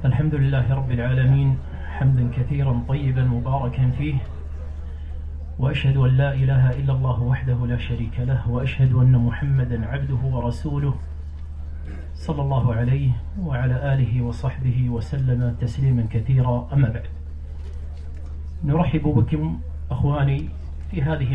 الحمد لله رب العالمين حمدا كثيرا طيبا مباركا فيه، وأشهد أن لا إله إلا الله وحده لا شريك له، وأشهد أن محمدا عبده ورسوله صلى الله عليه وعلى آله وصحبه وسلم تسليما كثيرا. أما بعد، نرحب بكم أخواني في هذه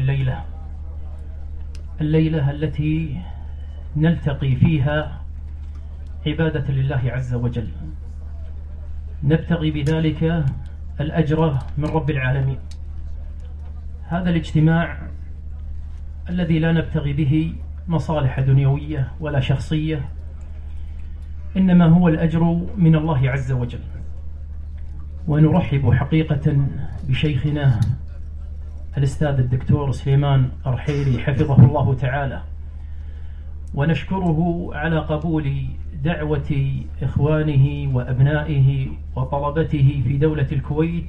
الليلة التي نلتقي فيها عبادة لله عز وجل، نبتغي بذلك الأجر من رب العالمين. هذا الاجتماع الذي لا نبتغي به مصالح دنيوية ولا شخصية، إنما هو الأجر من الله عز وجل. ونرحب حقيقة بشيخنا الأستاذ الدكتور سليمان أرحيلي حفظه الله تعالى، ونشكره على قبول دعوة إخوانه وأبنائه وطلبته في دولة الكويت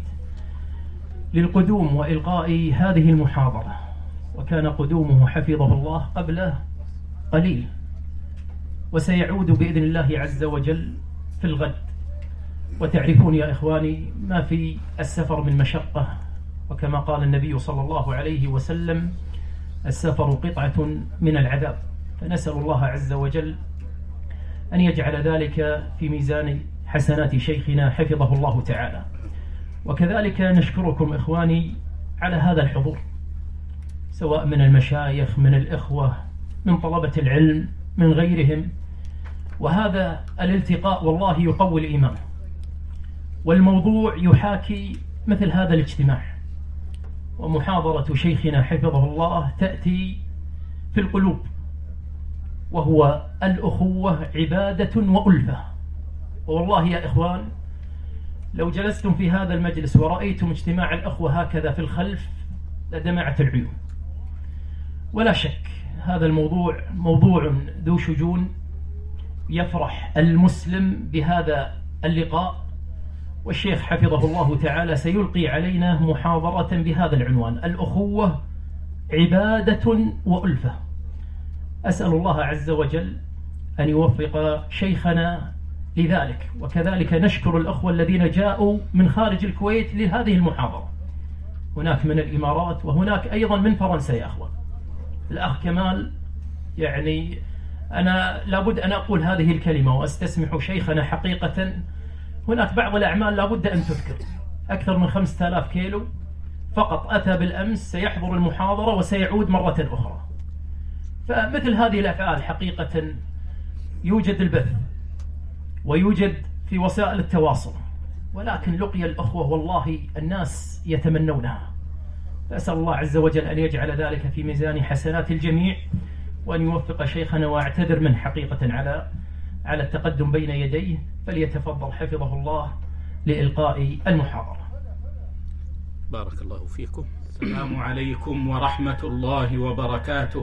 للقدوم وإلقاء هذه المحاضرة. وكان قدومه حفظه الله قبل قليل، وسيعود بإذن الله عز وجل في الغد. وتعرفون يا إخواني ما في السفر من مشقة، وكما قال النبي صلى الله عليه وسلم: السفر قطعة من العذاب. فنسأل الله عز وجل أن يجعل ذلك في ميزان حسنات شيخنا حفظه الله تعالى. وكذلك نشكركم إخواني على هذا الحضور، سواء من المشايخ، من الإخوة، من طلبة العلم، من غيرهم. وهذا الالتقاء والله يقوي الإيمان، والموضوع يحاكي مثل هذا الاجتماع. ومحاضرة شيخنا حفظه الله تأتي في القلوب، وهو الأخوة عبادة وألفة. والله يا إخوان، لو جلستم في هذا المجلس ورأيتم اجتماع الأخوة هكذا في الخلف لدمعت العيون. ولا شك هذا الموضوع موضوع ذو شجون، يفرح المسلم بهذا اللقاء. والشيخ حفظه الله تعالى سيلقي علينا محاضرة بهذا العنوان: الأخوة عبادة وألفة. أسأل الله عز وجل أن يوفق شيخنا لذلك. وكذلك نشكر الأخوة الذين جاءوا من خارج الكويت لهذه المحاضرة، هناك من الإمارات وهناك أيضا من فرنسا يا أخوان. الأخ كمال، يعني أنا لابد أن أقول هذه الكلمة وأستسمح شيخنا حقيقة، هناك بعض الأعمال لابد أن تذكر. أكثر من 5000 كيلو فقط أتى بالأمس، سيحضر المحاضرة وسيعود مرة أخرى. فمثل هذه الأفعال حقيقة يوجد البث ويوجد في وسائل التواصل، ولكن لقي الأخوة والله الناس يتمنونها. فأسأل الله عز وجل أن يجعل ذلك في ميزان حسنات الجميع، وأن يوفق شيخنا. وأعتذر منه حقيقة على التقدم بين يديه، فليتفضل حفظه الله لإلقاء المحاضرة. بارك الله فيكم. السلام عليكم ورحمة الله وبركاته.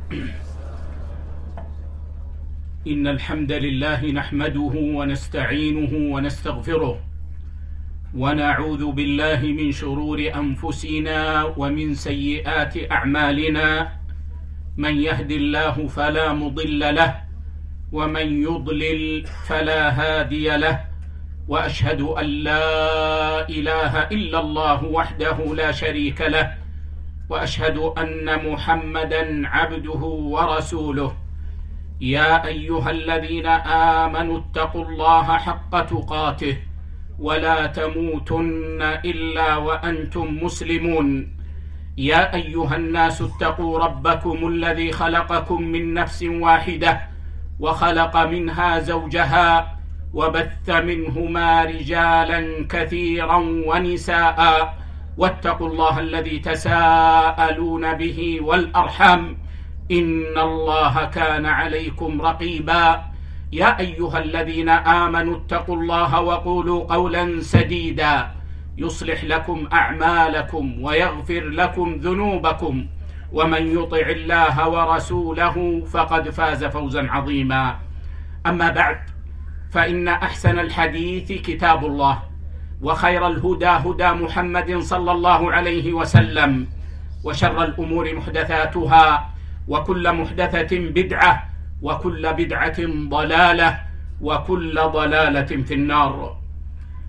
إن الحمد لله نحمده ونستعينه ونستغفره، ونعوذ بالله من شرور أنفسنا ومن سيئات أعمالنا. من يهد الله فلا مضل له، ومن يضلل فلا هادي له. وأشهد أن لا إله إلا الله وحده لا شريك له، وأشهد أن محمدا عبده ورسوله. يا أيها الذين آمنوا اتقوا الله حق تقاته، ولا تموتن إلا وأنتم مسلمون. يا أيها الناس اتقوا ربكم الذي خلقكم من نفس واحدة، وخلق منها زوجها، وبث منهما رجالا كثيرا ونساء. واتقوا الله الذي تساءلون به والأرحام، إن الله كان عليكم رقيبا. يا أيها الذين آمنوا اتقوا الله وقولوا قولا سديدا، يصلح لكم أعمالكم ويغفر لكم ذنوبكم، ومن يطع الله ورسوله فقد فاز فوزا عظيما. أما بعد، فإن أحسن الحديث كتاب الله، وخير الهدى هدى محمد صلى الله عليه وسلم، وشر الأمور محدثاتها، وكل محدثة بدعة، وكل بدعة ضلالة، وكل ضلالة في النار.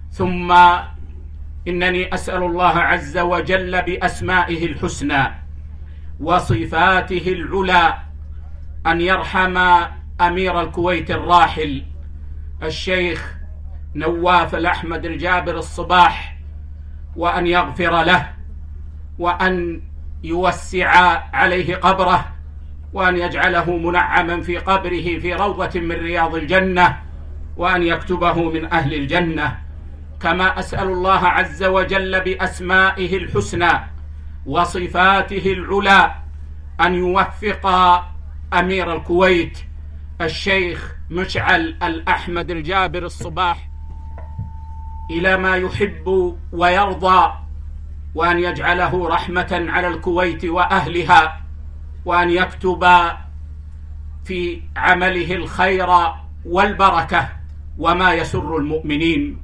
ثم إنني أسأل الله عز وجل بأسمائه الحسنى وصفاته العلى أن يرحم أمير الكويت الراحل الشيخ نواف الأحمد الجابر الصباح، وأن يغفر له، وأن يوسع عليه قبره، وأن يجعله منعما في قبره في روضة من رياض الجنة، وأن يكتبه من أهل الجنة. كما أسأل الله عز وجل بأسمائه الحسنى وصفاته العلى أن يوفق أمير الكويت الشيخ مشعل الأحمد الجابر الصباح إلى ما يحب ويرضى، وأن يجعله رحمة على الكويت وأهلها، وأن يكتب في عمله الخير والبركة وما يسر المؤمنين.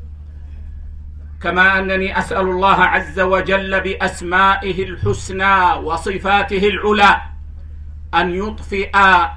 كما أنني أسأل الله عز وجل بأسمائه الحسنى وصفاته العلى أن يطفئ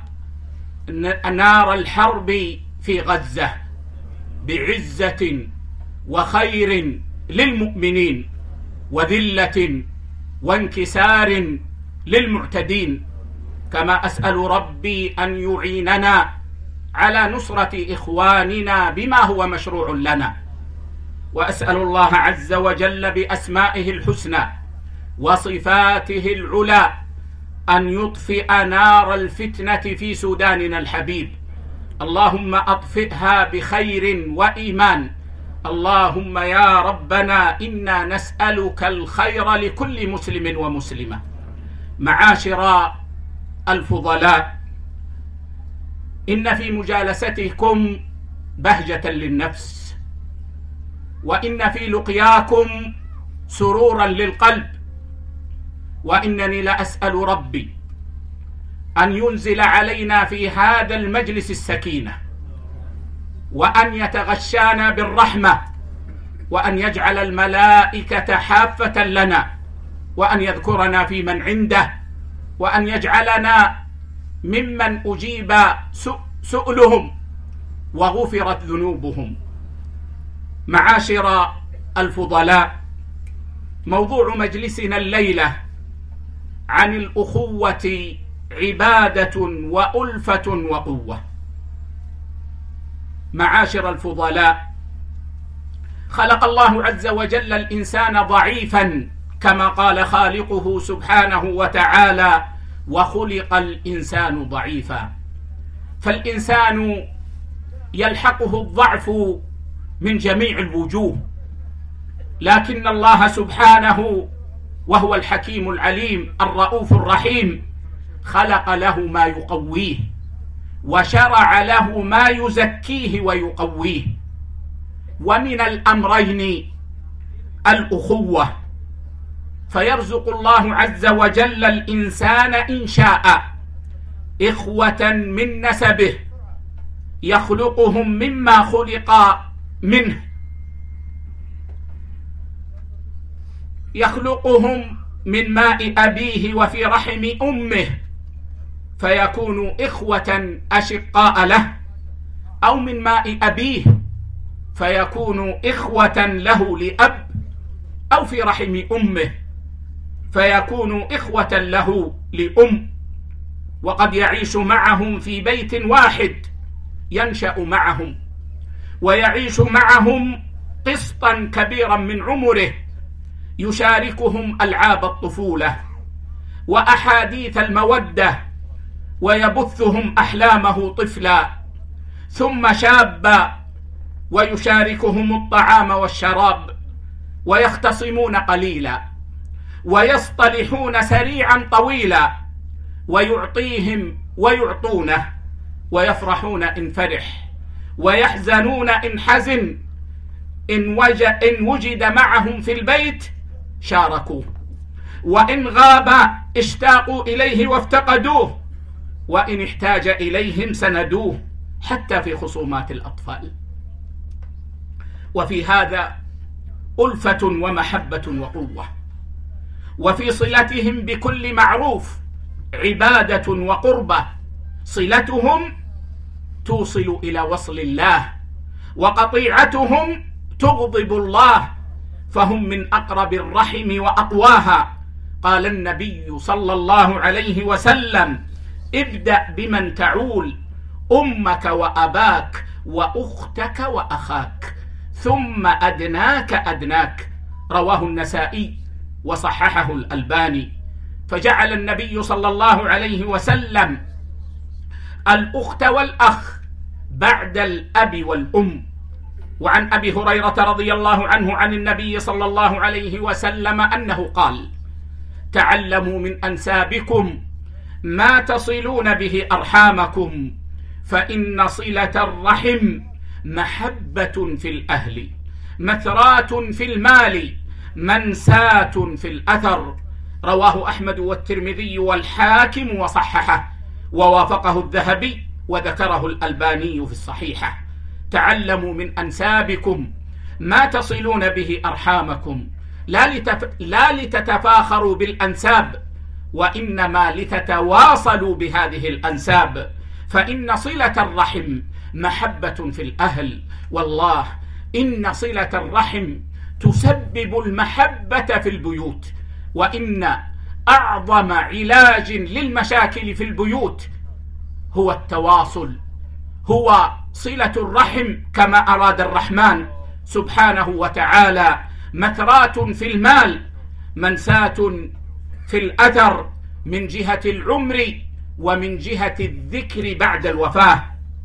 نار الحرب في غزة بعزة وخير للمؤمنين وذلة وانكسار للمعتدين. كما أسأل ربي أن يعيننا على نصرة إخواننا بما هو مشروع لنا. وأسأل الله عز وجل بأسمائه الحسنى وصفاته العلى أن يطفئ نار الفتنة في سوداننا الحبيب. اللهم أطفئها بخير وإيمان. اللهم يا ربنا إنا نسألك الخير لكل مسلم ومسلمة. معاشر الفضلاء، إن في مجالستكم بهجة للنفس، وإن في لقياكم سرورا للقلب، وإنني لأسأل ربي أن ينزل علينا في هذا المجلس السكينة، وأن يتغشانا بالرحمة، وأن يجعل الملائكة حافة لنا، وأن يذكرنا في من عنده، وأن يجعلنا ممن أجيب سؤلهم وغفرت ذنوبهم. معاشر الفضلاء، موضوع مجلسنا الليلة عن الأخوة عبادة وألفة وقوة. معاشر الفضلاء، خلق الله عز وجل الإنسان ضعيفا كما قال خالقه سبحانه وتعالى: وخلق الإنسان ضعيفا. فالإنسان يلحقه الضعف من جميع الوجوه، لكن الله سبحانه وهو الحكيم العليم الرؤوف الرحيم خلق له ما يقويه، وشرع له ما يزكيه ويقويه. ومن الأمرين الأخوة، فيرزق الله عز وجل الإنسان إن شاء إخوة من نسبه، يخلقهم مما خلق منه، يخلقهم من ماء أبيه وفي رحم أمه، فيكونوا إخوة أشقاء له، أو من ماء أبيه فيكونوا إخوة له لأب، أو في رحم أمه فيكونوا إخوة له لأم. وقد يعيش معهم في بيت واحد، ينشأ معهم ويعيش معهم قسطا كبيرا من عمره، يشاركهم ألعاب الطفولة وأحاديث المودة، ويبثهم أحلامه طفلا ثم شابا، ويشاركهم الطعام والشراب، ويختصمون قليلا ويصطلحون سريعا طويلا، ويعطيهم ويعطونه، ويفرحون إن فرح ويحزنون إن حزن. إن وجد معهم في البيت شاركوه، وإن غاب اشتاقوا إليه وافتقدوه، وإن احتاج إليهم سندوه، حتى في خصومات الأطفال. وفي هذا ألفة ومحبة وقوة، وفي صلتهم بكل معروف عبادة وقربة. صلتهم توصل إلى وصل الله، وقطيعتهم تغضب الله فهم من أقرب الرحم وأقواها. قال النبي صلى الله عليه وسلم: ابدأ بمن تعول، أمك وأباك وأختك وأخاك، ثم أدناك أدناك. رواه النسائي وصححه الألباني. فجعل النبي صلى الله عليه وسلم الأخت والأخ بعد الأب والأم. وعن أبي هريرة رضي الله عنه عن النبي صلى الله عليه وسلم أنه قال: تعلموا من أنسابكم ما تصلون به أرحامكم، فإن صلة الرحم محبة في الأهل، مثرات في المال، منساة في الأثر. رواه أحمد والترمذي والحاكم وصححه، ووافقه الذهبي وذكره الألباني في الصحيحة. تعلموا من أنسابكم ما تصلون به أرحامكم، لا لتتفاخروا بالأنساب، وإنما لتتواصلوا بهذه الأنساب، فإن صلة الرحم محبة في الأهل. والله إن صلة الرحم تسبب المحبة في البيوت، وإن أعظم علاج للمشاكل في البيوت هو التواصل، هو صلة الرحم كما أراد الرحمن سبحانه وتعالى. مثرات في المال، منساة في الأثر، من جهة العمر ومن جهة الذكر بعد الوفاة.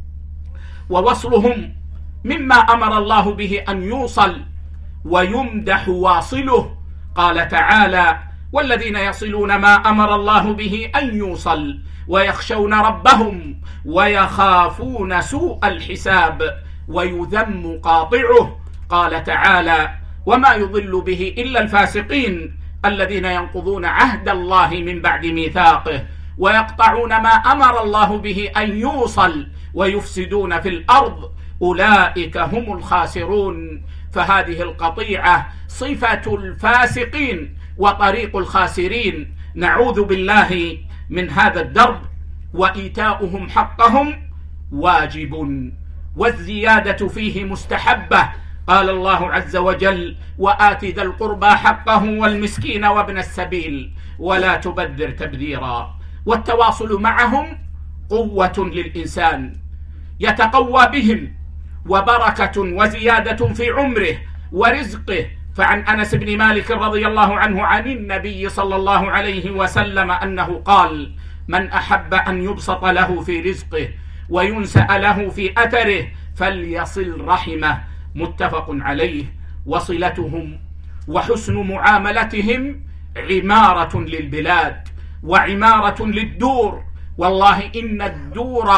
ووصلهم مما أمر الله به أن يوصل ويمدح واصله. قال تعالى: والذين يصلون ما أمر الله به أن يوصل ويخشون ربهم ويخافون سوء الحساب ويذم قاطعه. قال تعالى: وما يضل به إلا الفاسقين الذين ينقضون عهد الله من بعد ميثاقه ويقطعون ما أمر الله به أن يوصل ويفسدون في الأرض، أولئك هم الخاسرون. فهذه القطيعة صفة الفاسقين وطريق الخاسرين. نعوذ بالله من هذا الدرب. وإيتاؤهم حقهم واجب، والزيادة فيه مستحبة. قال الله عز وجل: وآت ذا القربى حقه والمسكين وابن السبيل ولا تبذر تبذيرا. والتواصل معهم قوة للإنسان، يتقوى بهم، وبركة وزيادة في عمره ورزقه. فعن أنس بن مالك رضي الله عنه عن النبي صلى الله عليه وسلم أنه قال: من أحب أن يبسط له في رزقه وينسأ له في أثره فليصل رحمه. متفق عليه. وصلتهم وحسن معاملتهم عمارة للبلاد وعمارة للدور. والله إن الدور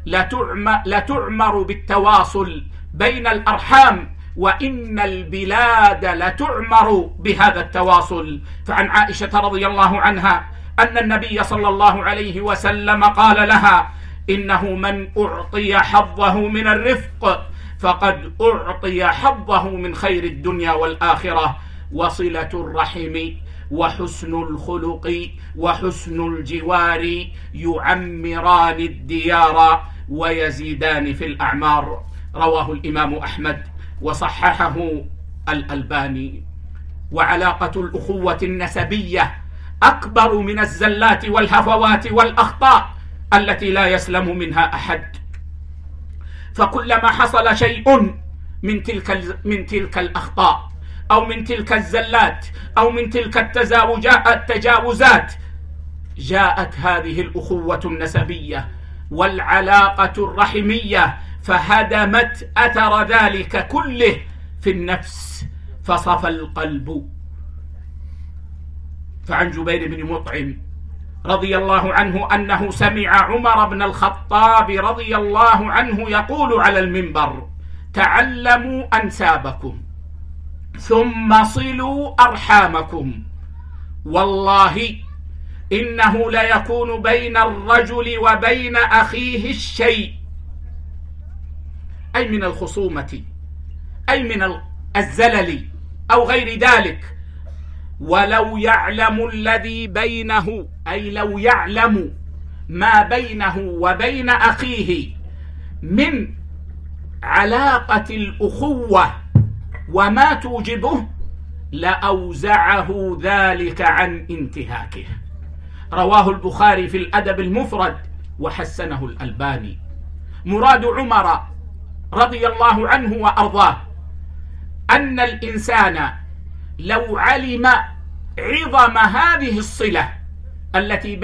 لتعمر بالتواصل بين الأرحام، وإن البلاد لتعمر بهذا التواصل. فعن عائشة رضي الله عنها أن النبي صلى الله عليه وسلم قال لها: إنه من أعطي حظه من الرفق فقد أعطي حظه من خير الدنيا والآخرة. وصلة الرحم وحسن الخلق وحسن الجوار يعمران الديار ويزيدان في الأعمار. رواه الإمام أحمد وصححه الألباني. وعلاقة الأخوة النسبية أكبر من الزلات والهفوات والأخطاء التي لا يسلم منها أحد. فكلما حصل شيء من تلك الأخطاء أو من تلك الزلات أو من تلك التجاوزات جاءت هذه الأخوة النسبية والعلاقة الرحمية فهدمت أثر ذلك كله في النفس فصفى القلب. فعن جبير بن مطعم رضي الله عنه أنه سمع عمر بن الخطاب رضي الله عنه يقول على المنبر: تعلموا أنسابكم ثم صلوا أرحامكم، والله إنه ليكون بين الرجل وبين أخيه الشيء، أي من الخصومة أي من الزلل أو غير ذلك، ولو يعلم الذي بينه، أي لو يعلم ما بينه وبين أخيه من علاقة الأخوة وما توجبه لأوزعه ذلك عن انتهاكه. رواه البخاري في الأدب المفرد وحسنه الألباني. مراد عمر رضي الله عنه وأرضاه أن الإنسان لو علم عظم هذه الصلة التي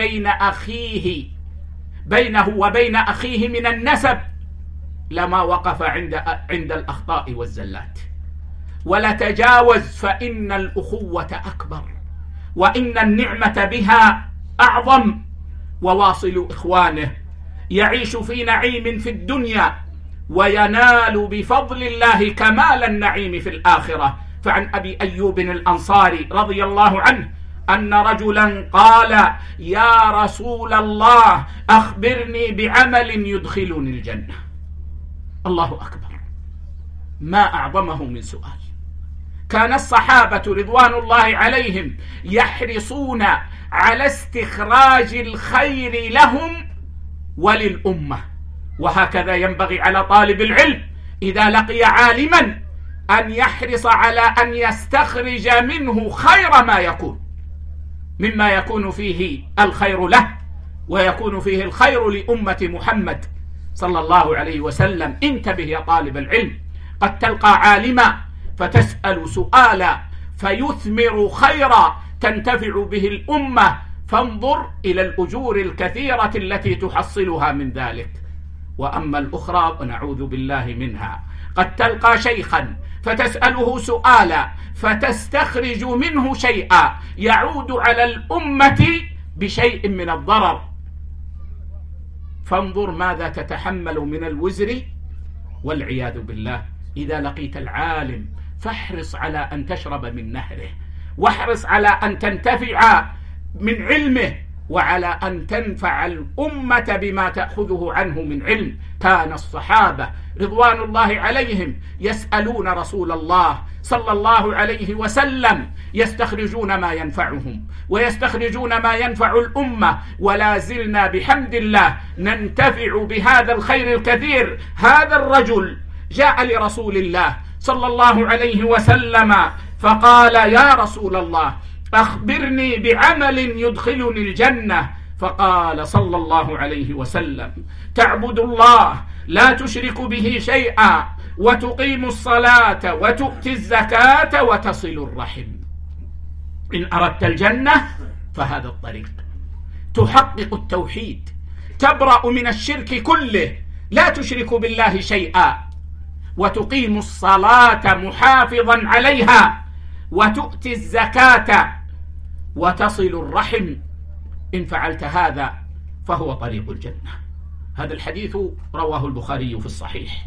بينه وبين أخيه من النسب لما وقف عند الأخطاء والزلات ولا تجاوز، فإن الأخوة أكبر وإن النعمة بها أعظم. وواصل إخوانه يعيش في نعيم في الدنيا وينال بفضل الله كمال النعيم في الآخرة. فعن أبي أيوب الأنصاري رضي الله عنه أن رجلا قال: يا رسول الله أخبرني بعمل يدخلني الجنة. الله أكبر، ما أعظمه من سؤال. كان الصحابة رضوان الله عليهم يحرصون على استخراج الخير لهم وللأمة، وهكذا ينبغي على طالب العلم إذا لقي عالما أن يحرص على أن يستخرج منه خير ما يكون، مما يكون فيه الخير له ويكون فيه الخير لأمة محمد صلى الله عليه وسلم. انتبه يا طالب العلم، قد تلقى عالما فتسأل سؤالا فيثمر خيرا تنتفع به الأمة، فانظر إلى الأجور الكثيرة التي تحصلها من ذلك. وأما الأخرى ونعوذ بالله منها، قد تلقى شيخا فتسأله سؤالا فتستخرج منه شيئا يعود على الأمة بشيء من الضرر، فانظر ماذا تتحمل من الوزر والعياذ بالله. إذا لقيت العالم فاحرص على أن تشرب من نهره، واحرص على أن تنتفع من علمه، وعلى أن تنفع الأمة بما تأخذه عنه من علم. كان الصحابة رضوان الله عليهم يسألون رسول الله صلى الله عليه وسلم، يستخرجون ما ينفعهم ويستخرجون ما ينفع الأمة، ولا زلنا بحمد الله ننتفع بهذا الخير الكثير. هذا الرجل جاء لرسول الله صلى الله عليه وسلم فقال: يا رسول الله أخبرني بعمل يدخلني الجنة. فقال صلى الله عليه وسلم: تعبد الله لا تشرك به شيئا، وتقيم الصلاة وتؤتي الزكاة وتصل الرحم. إن أردت الجنة فهذا الطريق، تحقق التوحيد، تبرأ من الشرك كله، لا تشرك بالله شيئا، وتقيم الصلاة محافظا عليها، وتؤتي الزكاة، وتصل الرحم. إن فعلت هذا فهو طريق الجنة. هذا الحديث رواه البخاري في الصحيح.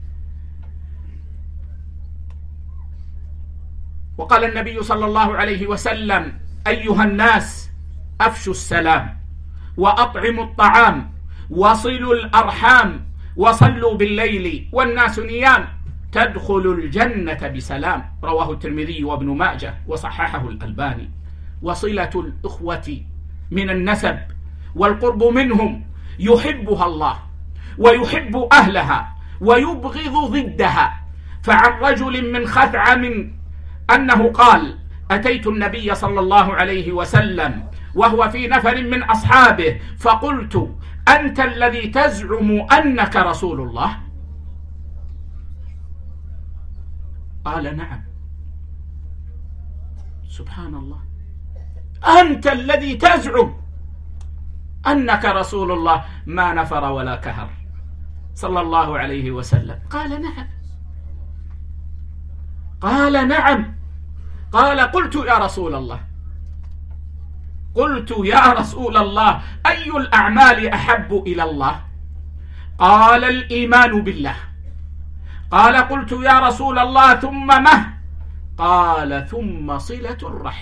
وقال النبي صلى الله عليه وسلم: أيها الناس أفشوا السلام وأطعموا الطعام وصلوا الأرحام وصلوا بالليل والناس نيام تدخل الجنة بسلام. رواه الترمذي وابن ماجه وصححه الألباني. وصلة الإخوة من النسب والقرب منهم يحبها الله ويحب أهلها ويبغض ضدها. فعن رجل من خثعم أنه قال: أتيت النبي صلى الله عليه وسلم وهو في نفر من أصحابه فقلت: أنت الذي تزعم أنك رسول الله؟ قال: نعم. سبحان الله، أنت الذي تزعم أنك رسول الله؟ ما نفر ولا كهر صلى الله عليه وسلم. قال: نعم. قال: نعم. قال: قلت يا رسول الله، قلت يا رسول الله أي الأعمال أحب إلى الله؟ قال: الإيمان بالله. قال: قلت يا رسول الله ثم ما؟ قال: ثم صلة الرحم.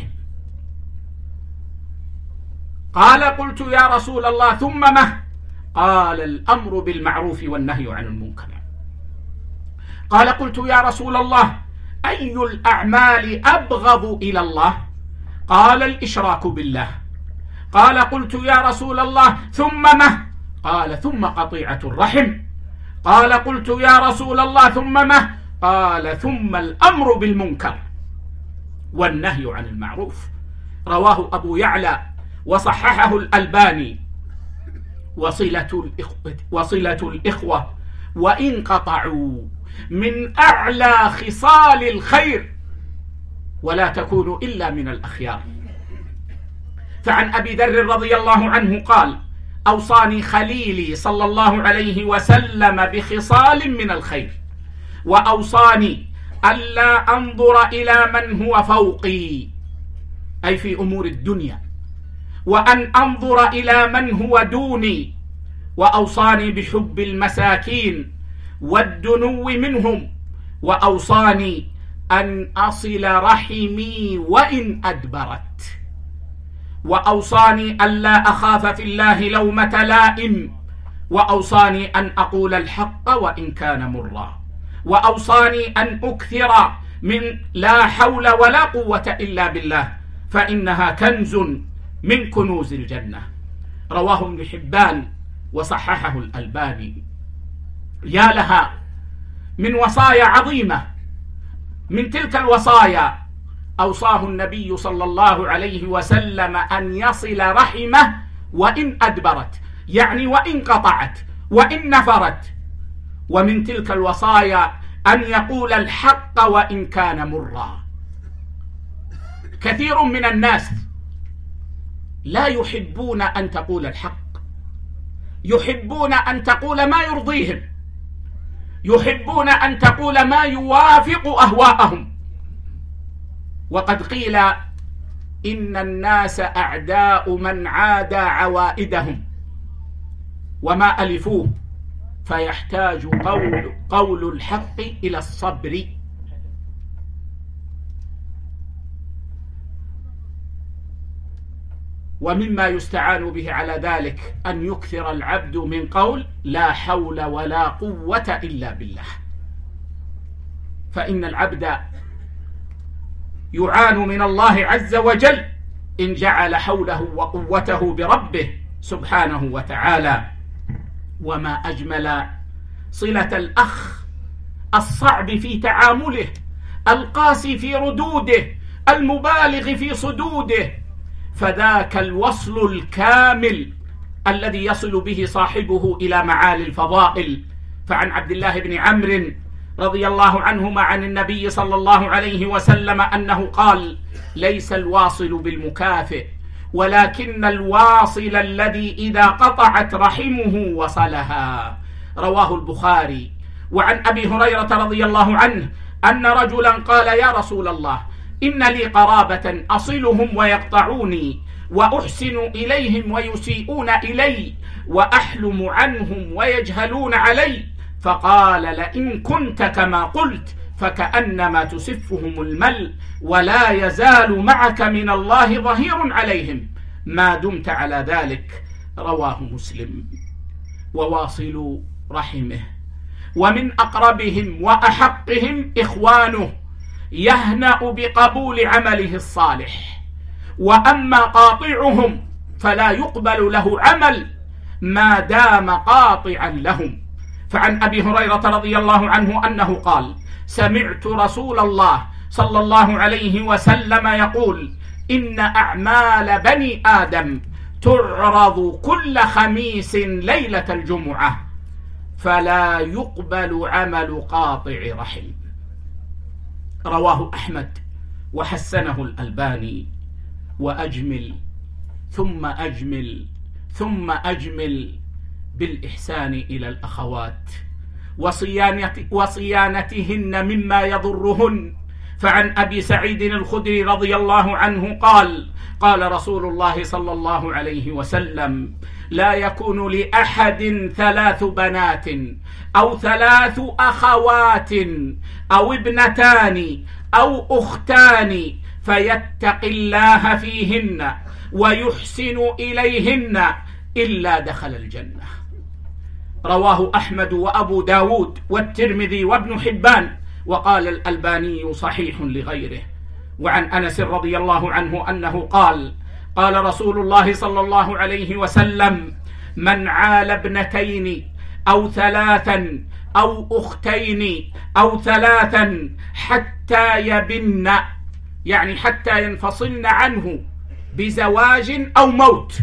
قال: قلت يا رسول الله ثم ما؟ قال: الأمر بالمعروف والنهي عن المنكر. قال: قلت يا رسول الله أي الأعمال أبغض إلى الله؟ قال: الإشراك بالله. قال: قلت يا رسول الله ثم ما؟ قال: ثم قطيعة الرحم. قال: قلت يا رسول الله ثم ما؟ قال ثم الأمر بالمنكر والنهي عن المعروف. رواه أبو يعلى وصححه الألباني. وصلة الإخوة وإن قطعوا من أعلى خصال الخير ولا تكونوا إلا من الأخيار. فعن أبي ذر رضي الله عنه قال أوصاني خليلي صلى الله عليه وسلم بخصال من الخير، وأوصاني ألا أنظر إلى من هو فوقي أي في أمور الدنيا، وأن أنظر إلى من هو دوني، وأوصاني بحب المساكين والدنو منهم، وأوصاني أن أصل رحمي وإن أدبرت، وأوصاني ألا أخاف في الله لومة لائم، وأوصاني أن أقول الحق وإن كان مرا، وأوصاني أن أكثر من لا حول ولا قوة إلا بالله فإنها كنز من كنوز الجنة. رواه ابن حبان وصححه الألباني. يا لها من وصايا عظيمة. من تلك الوصايا أوصاه النبي صلى الله عليه وسلم أن يصل رحمه وإن أدبرت، يعني وإن قطعت وإن نفرت. ومن تلك الوصايا أن يقول الحق وإن كان مرا. كثير من الناس لا يحبون أن تقول الحق، يحبون أن تقول ما يرضيهم، يحبون أن تقول ما يوافق أهواءهم. وقد قيل إن الناس أعداء من عادى عوائدهم وما ألفوه، فيحتاج قول الحق إلى الصبر. ومما يستعان به على ذلك أن يكثر العبد من قول لا حول ولا قوة إلا بالله. فإن العبد يعان من الله عز وجل إن جعل حوله وقوته بربه سبحانه وتعالى. وما أجمل صلة الأخ الصعب في تعامله، القاسي في ردوده، المبالغ في صدوده، فذاك الوصل الكامل الذي يصل به صاحبه إلى معالي الفضائل. فعن عبد الله بن عمرو رضي الله عنهما عن النبي صلى الله عليه وسلم أنه قال ليس الواصل بالمكافئ ولكن الواصل الذي إذا قطعت رحمه وصلها. رواه البخاري. وعن أبي هريرة رضي الله عنه أن رجلا قال يا رسول الله إن لي قرابة أصلهم ويقطعوني وأحسن إليهم ويسيئون إلي وأحلم عنهم ويجهلون علي. فقال لئن كنت كما قلت فكأنما تسفهم المل ولا يزال معك من الله ظهير عليهم ما دمت على ذلك. رواه مسلم. وواصل رحمه ومن أقربهم وأحقهم إخوانه يهنأ بقبول عمله الصالح، وأما قاطعهم فلا يقبل له عمل ما دام قاطعا لهم. فعن أبي هريرة رضي الله عنه أنه قال سمعت رسول الله صلى الله عليه وسلم يقول إن أعمال بني آدم تعرض كل خميس ليلة الجمعة فلا يقبل عمل قاطع رحم. رواه أحمد وحسنه الألباني. وأجمل ثم أجمل ثم أجمل بالإحسان إلى الأخوات وصيانتهن مما يضرهن. فعن أبي سعيد الخدري رضي الله عنه قال قال رسول الله صلى الله عليه وسلم لا يكون لأحد 3 بنات أو 3 أخوات أو ابنتان أو أختان فيتق الله فيهن ويحسن إليهن إلا دخل الجنة. رواه أحمد وأبو داود والترمذي وابن حبان، وقال الألباني صحيح لغيره. وعن أنس رضي الله عنه أنه قال قال رسول الله صلى الله عليه وسلم من عال ابنتين أو ثلاثا أو أختين أو ثلاثا حتى يبن، يعني حتى ينفصلن عنه بزواج أو موت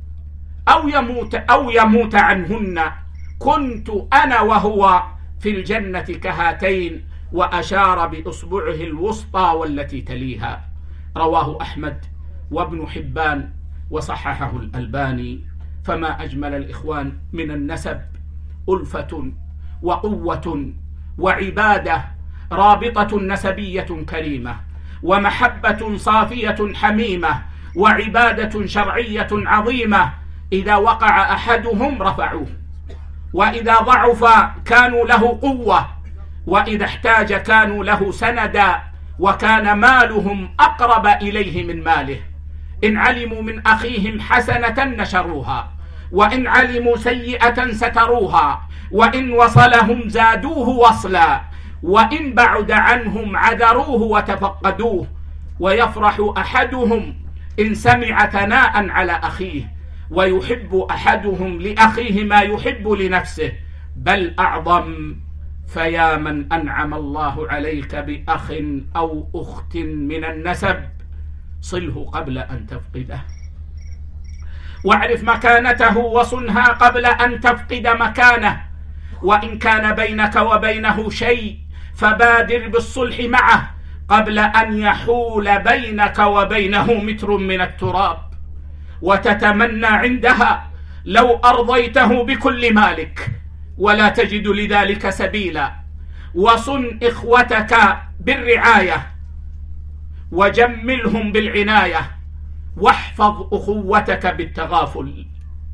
أو يموت عنهن، كنت أنا وهو في الجنة كهاتين، وأشار بإصبعه الوسطى والتي تليها. رواه أحمد وابن حبان وصححه الألباني. فما أجمل الإخوان من النسب ألفة وقوة وعبادة رابطة نسبية كريمة، ومحبة صافية حميمة، وعبادة شرعية عظيمة. إذا وقع أحدهم رفعوه، وإذا ضعف كانوا له قوة، وإذا احتاج كانوا له سندا، وكان مالهم أقرب إليه من ماله. إن علموا من أخيهم حسنة نشروها، وإن علموا سيئة ستروها، وإن وصلهم زادوه وصلا، وإن بعد عنهم عذروه وتفقدوه. ويفرح أحدهم إن سمع ثناء على أخيه، ويحب أحدهم لأخيه ما يحب لنفسه، بل أعظم. فيا من أنعم الله عليك بأخ أو أخت من النسب، صله قبل أن تفقده، واعرف مكانته وصنها قبل أن تفقد مكانه. وإن كان بينك وبينه شيء فبادر بالصلح معه قبل أن يحول بينك وبينه متر من التراب، وتتمنى عندها لو أرضيته بكل مالك، ولا تجد لذلك سبيلا. وصن إخوتك بالرعاية، وجملهم بالعناية، واحفظ أخوتك بالتغافل.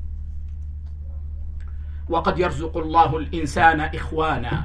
وقد يرزق الله الإنسان إخوانا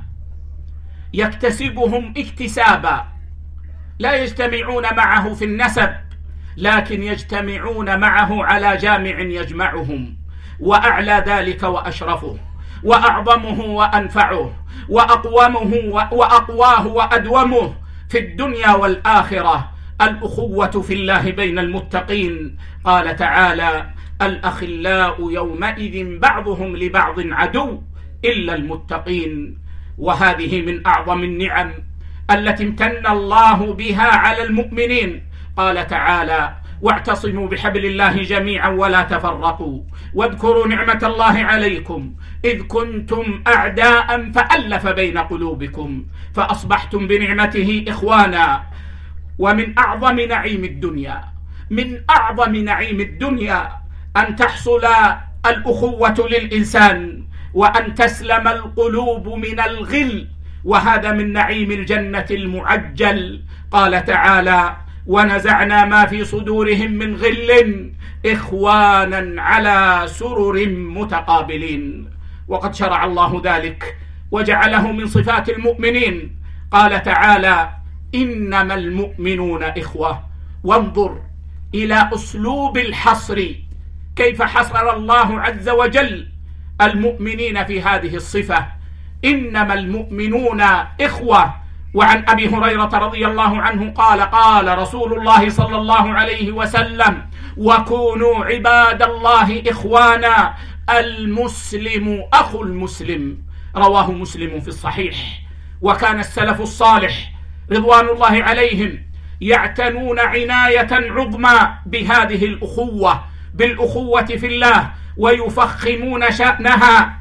يكتسبهم اكتسابا، لا يجتمعون معه في النسب، لكن يجتمعون معه على جامع يجمعهم، وأعلى ذلك وأشرفه وأعظمه وأنفعه وأقومه وأقواه وأدومه في الدنيا والآخرة الأخوة في الله بين المتقين. قال تعالى: الأخلاء يومئذ بعضهم لبعض عدو إلا المتقين. وهذه من أعظم النعم التي امتن الله بها على المؤمنين. قال تعالى: واعتصموا بحبل الله جميعا ولا تفرقوا، واذكروا نعمة الله عليكم إذ كنتم أعداء فألف بين قلوبكم فأصبحتم بنعمته إخوانا. ومن أعظم نعيم الدنيا، من أعظم نعيم الدنيا أن تحصل الأخوة للإنسان، وأن تسلم القلوب من الغل، وهذا من نعيم الجنة المعجل. قال تعالى: ونزعنا ما في صدورهم من غل إخوانا على سرر متقابلين. وقد شرع الله ذلك وجعله من صفات المؤمنين. قال تعالى: إنما المؤمنون إخوة. وانظر إلى أسلوب الحصر، كيف حصر الله عز وجل المؤمنين في هذه الصفة: إنما المؤمنون إخوة. وعن أبي هريرة رضي الله عنه قال: قال رسول الله صلى الله عليه وسلم: وكونوا عباد الله إخوانا، المسلم أخو المسلم. رواه مسلم في الصحيح. وكان السلف الصالح رضوان الله عليهم يعتنون عناية عظمى بهذه الأخوة، بالأخوة في الله، ويفخمون شأنها.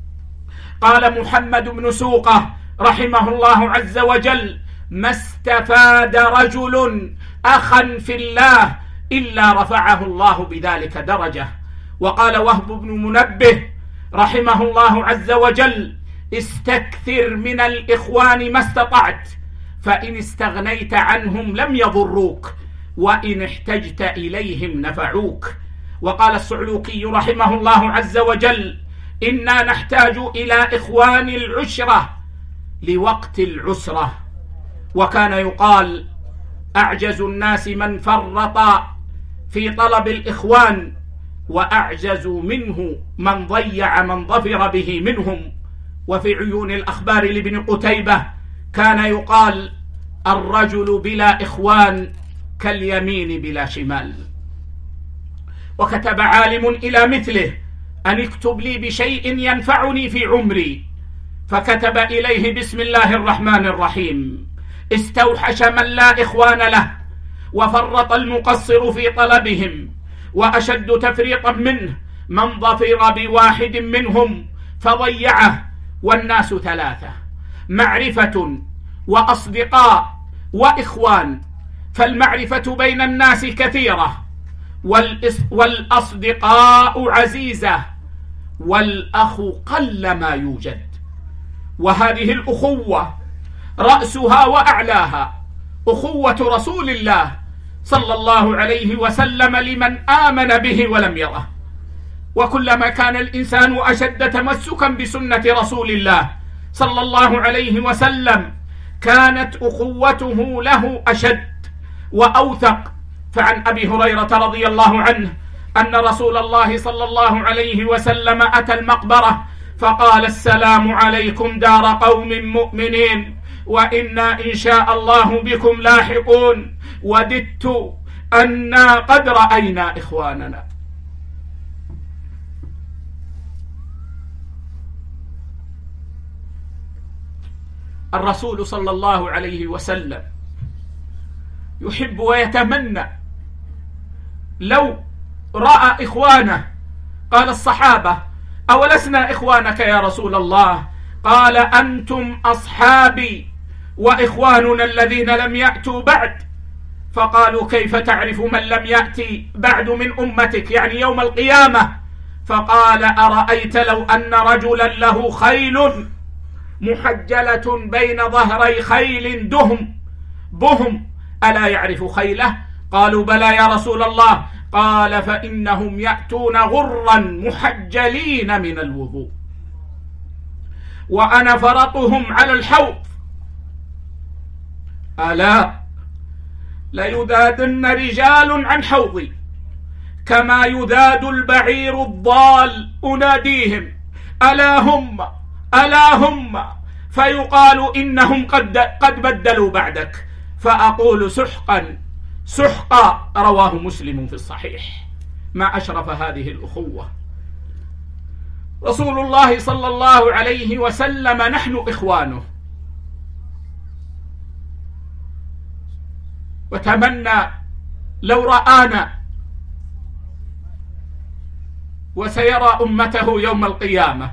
قال محمد بن سوقة رحمه الله عز وجل: ما استفاد رجل أخا في الله إلا رفعه الله بذلك درجة. وقال وهب بن منبه رحمه الله عز وجل: استكثر من الإخوان ما استطعت، فإن استغنيت عنهم لم يضروك، وإن احتجت إليهم نفعوك. وقال الصعلوكي رحمه الله عز وجل: إنا نحتاج إلى إخوان العشرة لوقت العسرة. وكان يقال: أعجز الناس من فرط في طلب الإخوان، وأعجز منه من ضيع من ظفر به منهم. وفي عيون الأخبار لابن قتيبة كان يقال: الرجل بلا إخوان كاليمين بلا شمال. وكتب عالم إلى مثله أن اكتب لي بشيء ينفعني في عمري، فكتب إليه بسم الله الرحمن الرحيم. استوحش من لا إخوان له، وفرط المقصر في طلبهم، وأشد تفريطا منه من ظفر بواحد منهم فضيعه. والناس ثلاثة: معرفة وأصدقاء وإخوان. فالمعرفة بين الناس كثيرة، والأصدقاء عزيزة، والأخ قل ما يوجد. وهذه الأخوة رأسها وأعلاها أخوة رسول الله صلى الله عليه وسلم لمن آمن به ولم يره. وكلما كان الإنسان أشد تمسكا بسنة رسول الله صلى الله عليه وسلم كانت أخوته له أشد وأوثق. فعن أبي هريرة رضي الله عنه أن رسول الله صلى الله عليه وسلم أتى المقبرة فقال: السلام عليكم دار قوم مؤمنين، وإنا إن شاء الله بكم لاحقون، وددت أنا قد رأينا إخواننا. الرسول صلى الله عليه وسلم يحب ويتمنى لو رأى إخوانه. قال الصحابة: أولسنا إخوانك يا رسول الله؟ قال: أنتم أصحابي وإخواننا الذين لم يأتوا بعد. فقالوا: كيف تعرف من لم يأتي بعد من أمتك، يعني يوم القيامة؟ فقال: أرأيت لو أن رجلا له خيل محجلة بين ظهري خيل بهم ألا يعرف خيله؟ قالوا: بلى يا رسول الله. قال: فإنهم يأتون غرا محجلين من الوضوء، وأنا فرطهم على الحوض، ألا ليذادن رجال عن حوضي كما يذاد البعير الضال، أناديهم: ألا هم، فيقال: إنهم قد بدلوا بعدك، فأقول: سحقا. رواه مسلم في الصحيح. ما أشرف هذه الأخوة. رسول الله صلى الله عليه وسلم نحن إخوانه، وتمنى لو رآنا، وسيرى أمته يوم القيامة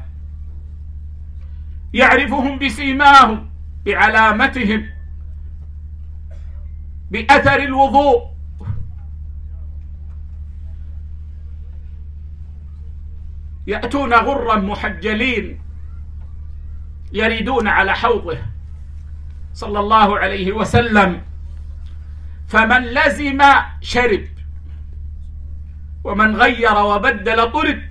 يعرفهم بسيماهم، بعلامتهم، بأثر الوضوء. يأتون غرا محجلين يريدون على حوضه صلى الله عليه وسلم. فمن لزم شرب، ومن غير وبدل طرد.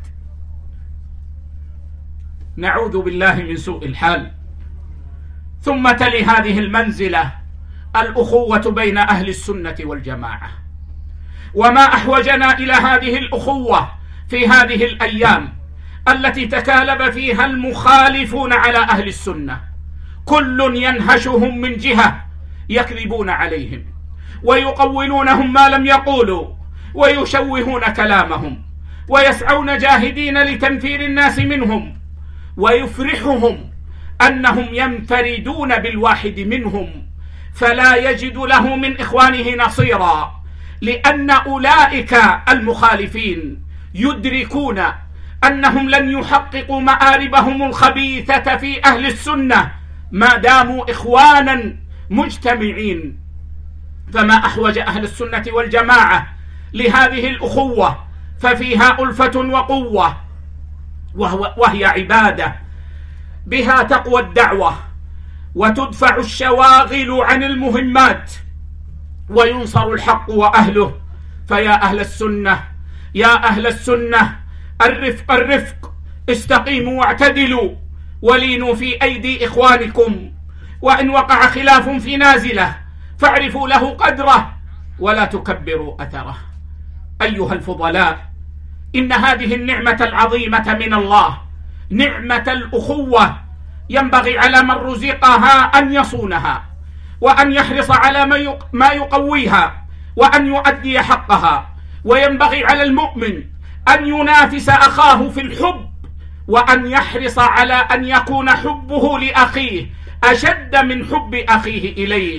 نعوذ بالله من سوء الحال. ثم تلي هذه المنزلة الأخوة بين أهل السنة والجماعة. وما أحوجنا إلى هذه الأخوة في هذه الأيام التي تكالب فيها المخالفون على أهل السنة، كل ينهشهم من جهة، يكذبون عليهم ويقولونهم ما لم يقولوا، ويشوهون كلامهم، ويسعون جاهدين لتنفير الناس منهم، ويفرحهم أنهم ينفردون بالواحد منهم، فلا يجد له من إخوانه نصيرا، لأن أولئك المخالفين يدركون أنهم لن يحققوا مآربهم الخبيثة في أهل السنة ما داموا إخوانا مجتمعين. فما أحوج أهل السنة والجماعة لهذه الأخوة، ففيها ألفة وقوة، وهي عبادة بها تقوى الدعوة، وتدفع الشواغل عن المهمات، وينصر الحق وأهله. فيا أهل السنة، يا أهل السنة، الرفق، استقيموا واعتدلوا، ولينوا في أيدي إخوانكم، وإن وقع خلاف في نازله فاعرفوا له قدره ولا تكبروا أثره. أيها الفضلاء، إن هذه النعمة العظيمة من الله، نعمة الأخوة، ينبغي على من رزقها أن يصونها، وأن يحرص على ما يقويها، وأن يؤدي حقها. وينبغي على المؤمن أن ينافس أخاه في الحب، وأن يحرص على أن يكون حبه لأخيه أشد من حب أخيه إليه،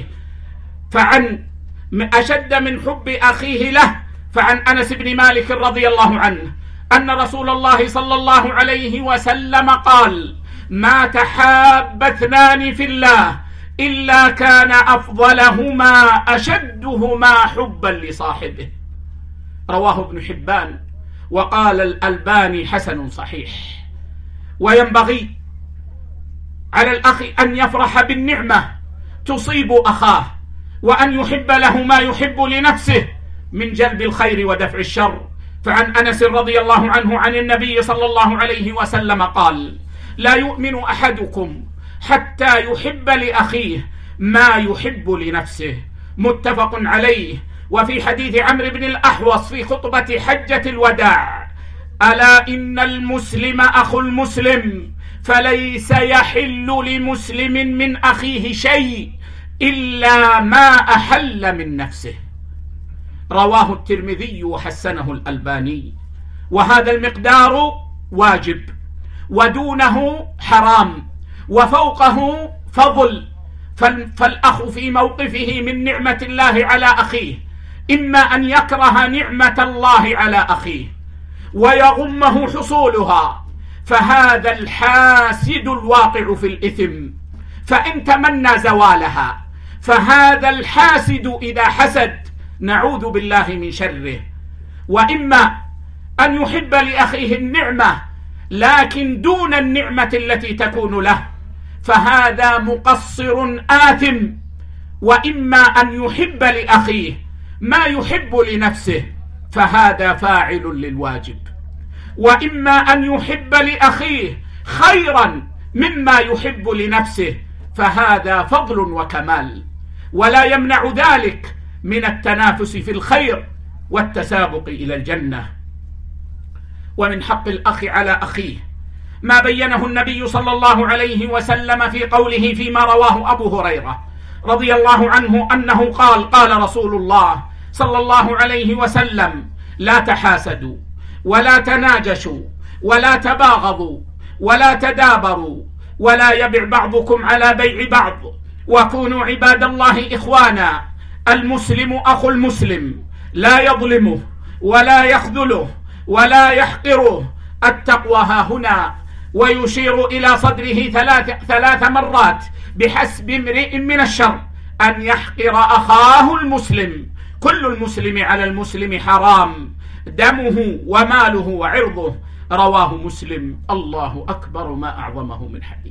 أشد من حب أخيه له. فعن أنس بن مالك رضي الله عنه أن رسول الله صلى الله عليه وسلم قال: ما تحاب اثنان في الله إلا كان أفضلهما أشدهما حبا لصاحبه. رواه ابن حبان، وقال الألباني حسن صحيح. وينبغي على الأخ أن يفرح بالنعمة تصيب أخاه، وأن يحب له ما يحب لنفسه من جلب الخير ودفع الشر. فعن أنس رضي الله عنه عن النبي صلى الله عليه وسلم قال: لا يؤمن أحدكم حتى يحب لأخيه ما يحب لنفسه. متفق عليه. وفي حديث عمرو بن الأحوص في خطبة حجة الوداع: ألا إن المسلم أخو المسلم، فليس يحل لمسلم من أخيه شيء إلا ما أحل من نفسه. رواه الترمذي وحسنه الألباني. وهذا المقدار واجب، ودونه حرام، وفوقه فضل. فالأخ في موقفه من نعمة الله على أخيه إما أن يكره نعمة الله على أخيه ويغمه حصولها، فهذا الحاسد الواقع في الإثم، فإن تمنى زوالها فهذا الحاسد إذا حسد نعوذ بالله من شره. وإما أن يحب لأخيه النعمة لكن دون النعمة التي تكون له، فهذا مقصر آثم. وإما أن يحب لأخيه ما يحب لنفسه، فهذا فاعل للواجب. وإما أن يحب لأخيه خيرا مما يحب لنفسه، فهذا فضل وكمال، ولا يمنع ذلك من التنافس في الخير والتسابق إلى الجنة. ومن حق الأخ على أخيه ما بينه النبي صلى الله عليه وسلم في قوله فيما رواه أبو هريرة رضي الله عنه أنه قال: قال رسول الله صلى الله عليه وسلم: لا تحاسدوا ولا تناجشوا ولا تباغضوا ولا تدابروا ولا يبع بعضكم على بيع بعض، وكونوا عباد الله إخوانا. المسلم أخو المسلم، لا يظلمه ولا يخذله ولا يحقره. التقوى ها هنا. ويشير إلى صدره ثلاث مرات: بحسب امرئ من الشر أن يحقر أخاه المسلم، كل المسلم على المسلم حرام، دمه وماله وعرضه. رواه مسلم. الله أكبر ما أعظمه من حديث.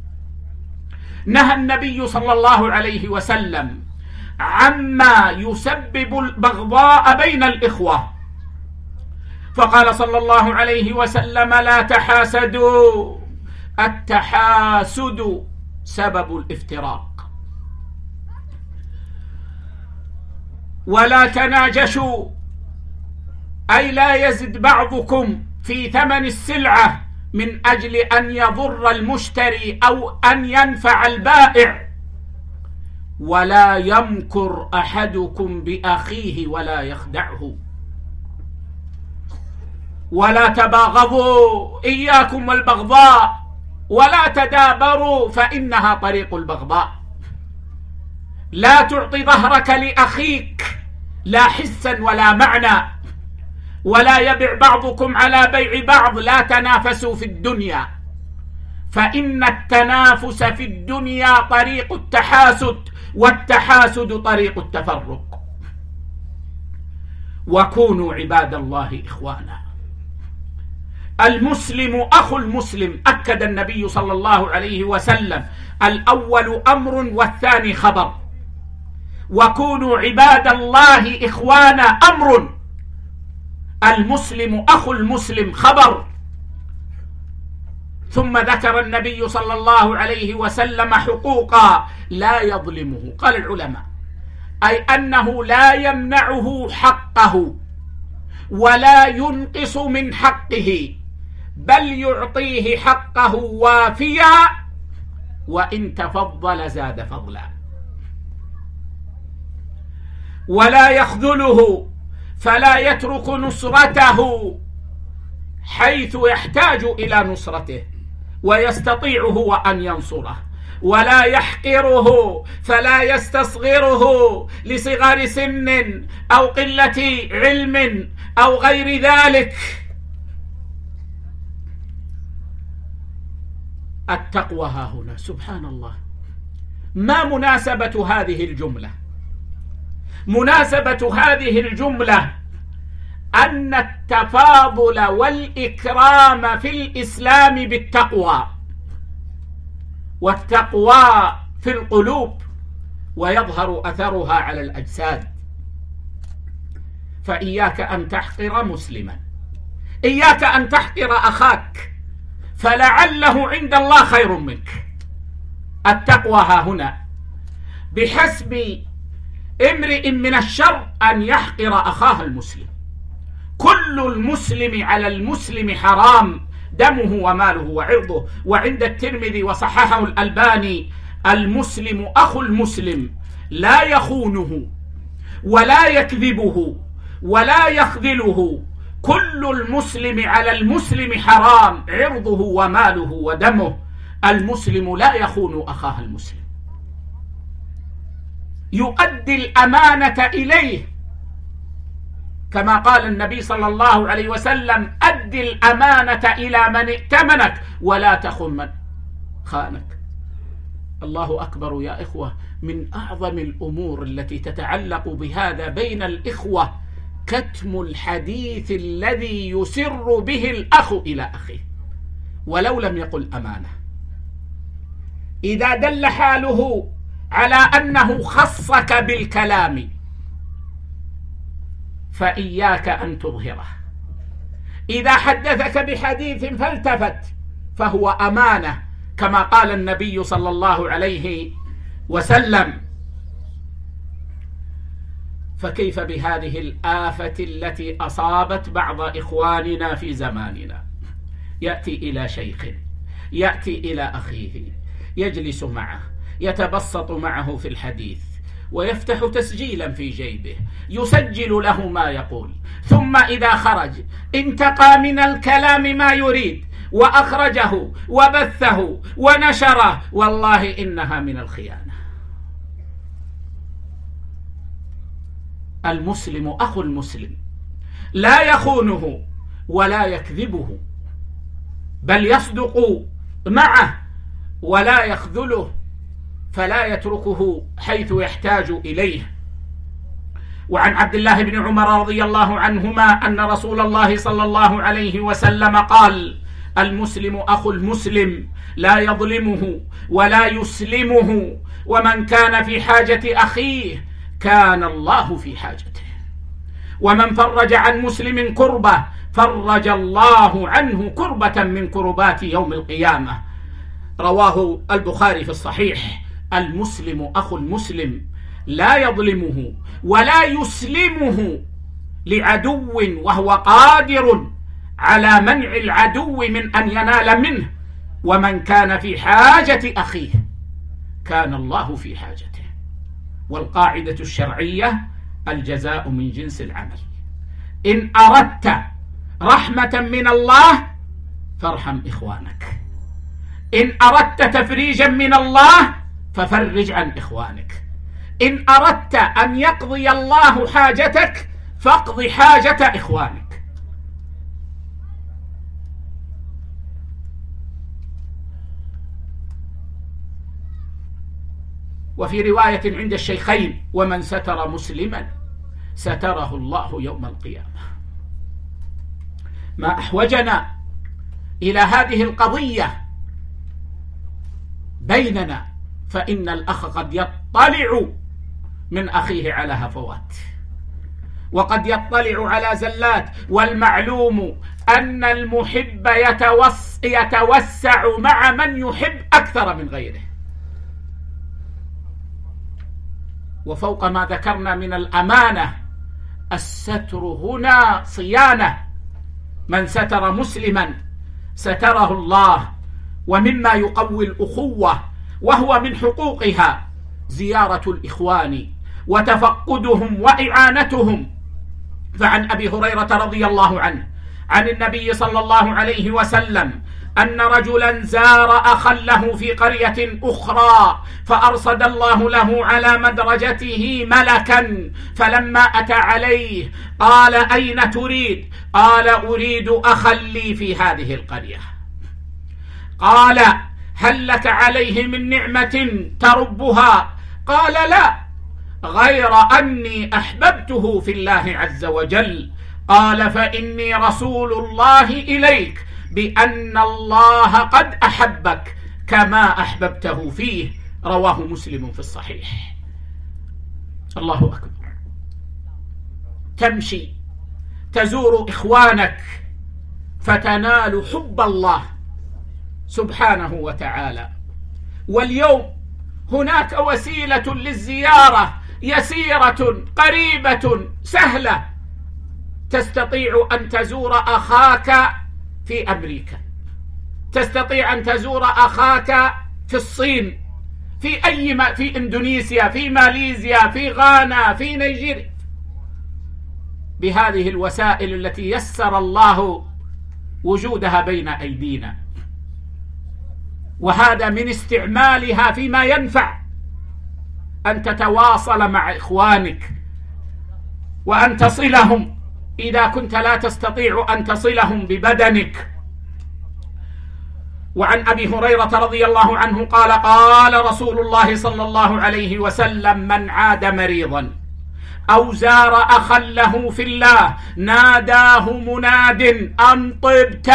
نهى النبي صلى الله عليه وسلم عما يسبب البغضاء بين الإخوة، فقال صلى الله عليه وسلم: لا تحاسدوا، التحاسد سبب الافتراق. ولا تناجشوا، أي لا يزد بعضكم في ثمن السلعة من أجل أن يضر المشتري أو أن ينفع البائع. ولا يمكر أحدكم بأخيه ولا يخدعه. ولا تباغضوا، إياكم والبغضاء، ولا تدابروا فإنها طريق البغضاء. لا تعطي ظهرك لأخيك لا حسا ولا معنى. ولا يبع بعضكم على بيع بعض. لا تنافسوا في الدنيا، فإن التنافس في الدنيا طريق التحاسد، والتحاسد طريق التفرق. وكونوا عباد الله إخوانا. المسلم أخو المسلم، أكد النبي صلى الله عليه وسلم: الأول أمر والثاني خبر. وكونوا عباد الله إخوانا أمر، المسلم أخو المسلم خبر. ثم ذكر النبي صلى الله عليه وسلم حقوقا لا يظلمه. قال العلماء: أي أنه لا يمنعه حقه ولا ينقص من حقه، بل يعطيه حقه وافيا، وإن تفضل زاد فضلا. ولا يخذله، فلا يترك نصرته حيث يحتاج إلى نصرته ويستطيع هو أن ينصره، ولا يحقره فلا يستصغره لصغر سن أو قلة علم أو غير ذلك. التقوى ها هنا. سبحان الله، ما مناسبة هذه الجملة؟ مناسبة هذه الجملة أن التفاضل والإكرام في الإسلام بالتقوى، والتقوى في القلوب ويظهر أثرها على الأجساد. فإياك أن تحقر مسلما، إياك أن تحقر أخاك، فلعله عند الله خير منك. التقوى ها هنا. بحسب امرئ من الشر أن يحقر أخاه المسلم. كل المسلم على المسلم حرام، دمه وماله وعرضه. وعند الترمذي وصححه الألباني: المسلم أخو المسلم لا يخونه ولا يكذبه ولا يخذله. كل المسلم على المسلم حرام، عرضه وماله ودمه. المسلم لا يخون أخاه المسلم، يؤدي الأمانة إليه، كما قال النبي صلى الله عليه وسلم: أد الأمانة إلى من ائتمنك ولا تخن من خانك. الله أكبر يا إخوة. من أعظم الأمور التي تتعلق بهذا بين الإخوة كتم الحديث الذي يسر به الأخ إلى أخيه ولو لم يقل أمانة. إذا دل حاله على أنه خصك بالكلام فإياك أن تظهره. إذا حدثك بحديث فالتفت فهو أمانة، كما قال النبي صلى الله عليه وسلم. فكيف بهذه الآفة التي أصابت بعض إخواننا في زماننا؟ يأتي إلى شيخ، يأتي إلى أخيه، يجلس معه، يتبسط معه في الحديث، ويفتح تسجيلا في جيبه يسجل له ما يقول، ثم إذا خرج انتقى من الكلام ما يريد وأخرجه وبثه ونشره. والله إنها من الخيانة. المسلم أخو المسلم لا يخونه ولا يكذبه، بل يصدق معه ولا يخذله، فلا يتركه حيث يحتاج إليه. وعن عبد الله بن عمر رضي الله عنهما أن رسول الله صلى الله عليه وسلم قال: المسلم أخو المسلم لا يظلمه ولا يسلمه، ومن كان في حاجة أخيه كان الله في حاجته، ومن فرج عن مسلم كربة فرج الله عنه كربة من كربات يوم القيامة. رواه البخاري في الصحيح. المسلم أخو المسلم لا يظلمه ولا يسلمه لعدو وهو قادر على منع العدو من أن ينال منه، ومن كان في حاجة أخيه كان الله في حاجته. والقاعدة الشرعية: الجزاء من جنس العمل. إن أردت رحمة من الله فارحم إخوانك، إن أردت تفريجا من الله ففرج عن إخوانك، إن أردت أن يقضي الله حاجتك فاقض حاجة إخوانك. وفي رواية عند الشيخين: ومن ستر مسلما ستره الله يوم القيامة. ما أحوجنا إلى هذه القضية بيننا، فإن الأخ قد يطلع من أخيه على هفوات، وقد يطلع على زلات، والمعلوم أن المحب يتوسع مع من يحب أكثر من غيره. وفوق ما ذكرنا من الأمانة، الستر هنا صيانة. من ستر مسلما ستره الله. ومما يقوي الأخوة وهو من حقوقها زيارة الإخوان وتفقدهم وإعانتهم. فعن أبي هريرة رضي الله عنه عن النبي صلى الله عليه وسلم أن رجلا زار أخا له في قرية أخرى، فأرصد الله له على مدرجته ملكا، فلما أتى عليه قال: أين تريد؟ قال: أريد أخا لي في هذه القرية. قال: هل لك عليه من نعمة تربها؟ قال: لا، غير أني أحببته في الله عز وجل. قال: فإني رسول الله إليك بأن الله قد أحبك كما أحببته فيه. رواه مسلم في الصحيح. الله أكبر. تمشي تزور إخوانك فتنال حب الله سبحانه وتعالى. واليوم هناك وسيلة للزيارة يسيرة قريبة سهلة، تستطيع أن تزور أخاك في أمريكا، تستطيع أن تزور أخاك في الصين، في إندونيسيا، في ماليزيا، في غانا، في نيجيريا، بهذه الوسائل التي يسر الله وجودها بين أيدينا. وهذا من استعمالها فيما ينفع، أن تتواصل مع إخوانك وأن تصلهم إذا كنت لا تستطيع أن تصلهم ببدنك. وعن أبي هريرة رضي الله عنه قال: قال رسول الله صلى الله عليه وسلم: من عاد مريضا أو زار أخا له في الله ناداه مناد أن طبت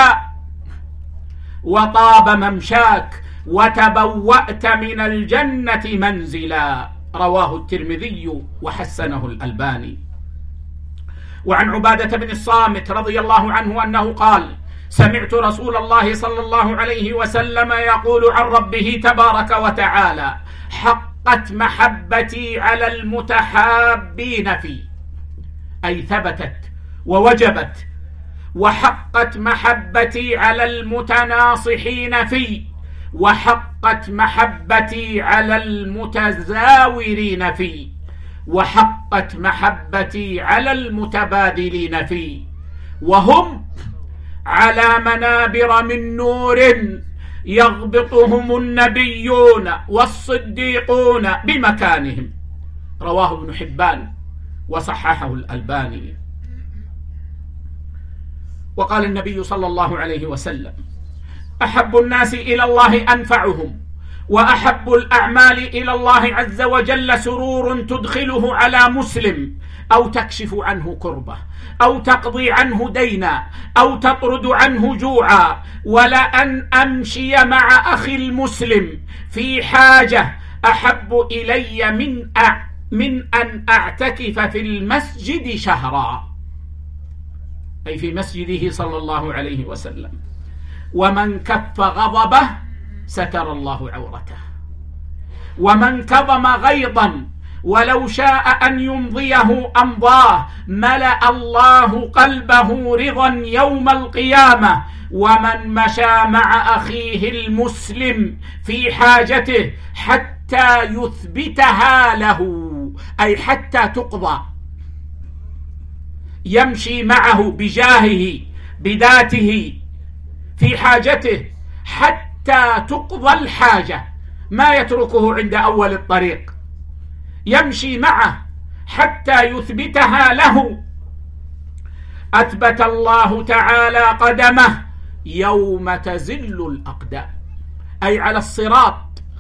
وطاب ممشاك وتبوأت من الجنة منزلا. رواه الترمذي وحسنه الألباني. وعن عبادة بن الصامت رضي الله عنه أنه قال: سمعت رسول الله صلى الله عليه وسلم يقول عن ربه تبارك وتعالى: حقت محبتي على المتحابين فيه، أي ثبتت ووجبت. وحقت محبتي على المتناصحين فيه، وحقت محبتي على المتزاورين فيه، وحقت محبتي على المتبادلين فيه، وهم على منابر من نور يغبطهم النبيون والصديقون بمكانهم. رواه ابن حبان وصححه الألباني. وقال النبي صلى الله عليه وسلم: أحب الناس إلى الله أنفعهم، وأحب الأعمال إلى الله عز وجل سرور تدخله على مسلم، أو تكشف عنه كربة، أو تقضي عنه دينا، أو تطرد عنه جوعا. ولأن أمشي مع أخي المسلم في حاجة أحب إلي من أن أعتكف في المسجد شهرا، أي في مسجده صلى الله عليه وسلم. ومن كف غضبه ستر الله عورته، ومن كظم غيظا ولو شاء أن يمضيه أمضاه ملأ الله قلبه رضا يوم القيامة. ومن مشى مع أخيه المسلم في حاجته حتى يثبتها له، أي حتى تقضى، يمشي معه بجاهه بذاته في حاجته حتى تقضى الحاجة، ما يتركه عند أول الطريق، يمشي معه حتى يثبتها له. أثبت الله تعالى قدمه يوم تزل الأقدام، أي على الصراط.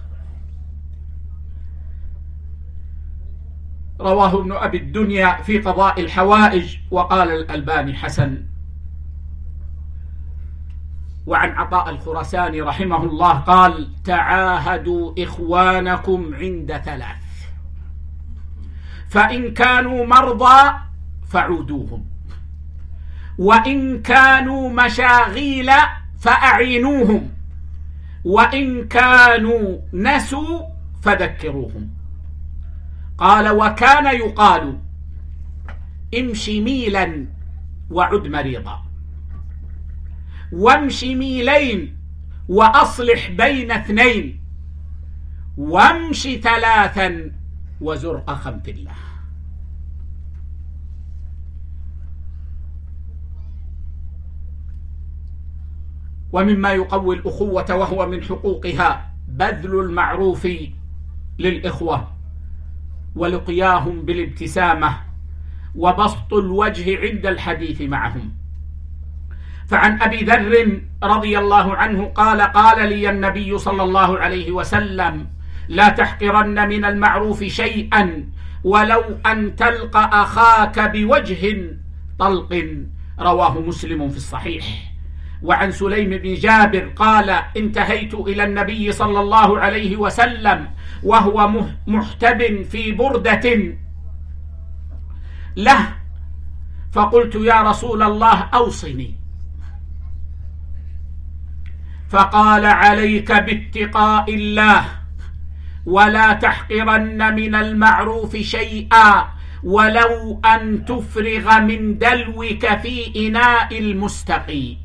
رواه ابن أبي الدنيا في قضاء الحوائج، وقال الألباني حسن. وعن عطاء الخرساني رحمه الله قال: تعاهدوا إخوانكم عند ثلاث، فإن كانوا مرضى فعودوهم، وإن كانوا مشاغيل فأعينوهم، وإن كانوا نسوا فذكروهم. قال: وكان يقال: امشي ميلا وعد مريضا، وامشي ميلين وأصلح بين اثنين، وامشي ثلاثا وزر أخا في الله. ومما يقوي الأخوة وهو من حقوقها بذل المعروف للإخوة ولقياهم بالابتسامة وبسط الوجه عند الحديث معهم. فعن أبي ذر رضي الله عنه قال: قال لي النبي صلى الله عليه وسلم: لا تحقرن من المعروف شيئا ولو أن تلقى أخاك بوجه طلق. رواه مسلم في الصحيح. وعن سليم بن جابر قال: انتهيت إلى النبي صلى الله عليه وسلم وهو محتب في بردة له، فقلت: يا رسول الله أوصني. فقال: عليك باتقاء الله ولا تحقرن من المعروف شيئا ولو أن تفرغ من دلوك في إناء المستقي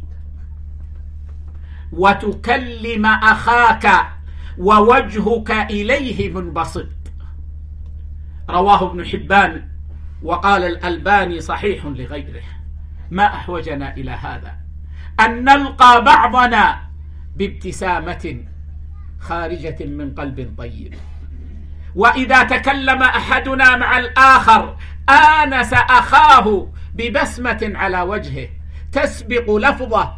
وتكلم أخاك ووجهك إليه منبسط. رواه ابن حبان وقال الألباني صحيح لغيره. ما أحوجنا إلى هذا؟ أن نلقى بعضنا بابتسامة خارجة من قلب طيب، وإذا تكلم أحدنا مع الآخر آنس أخاه ببسمة على وجهه تسبق لفظه،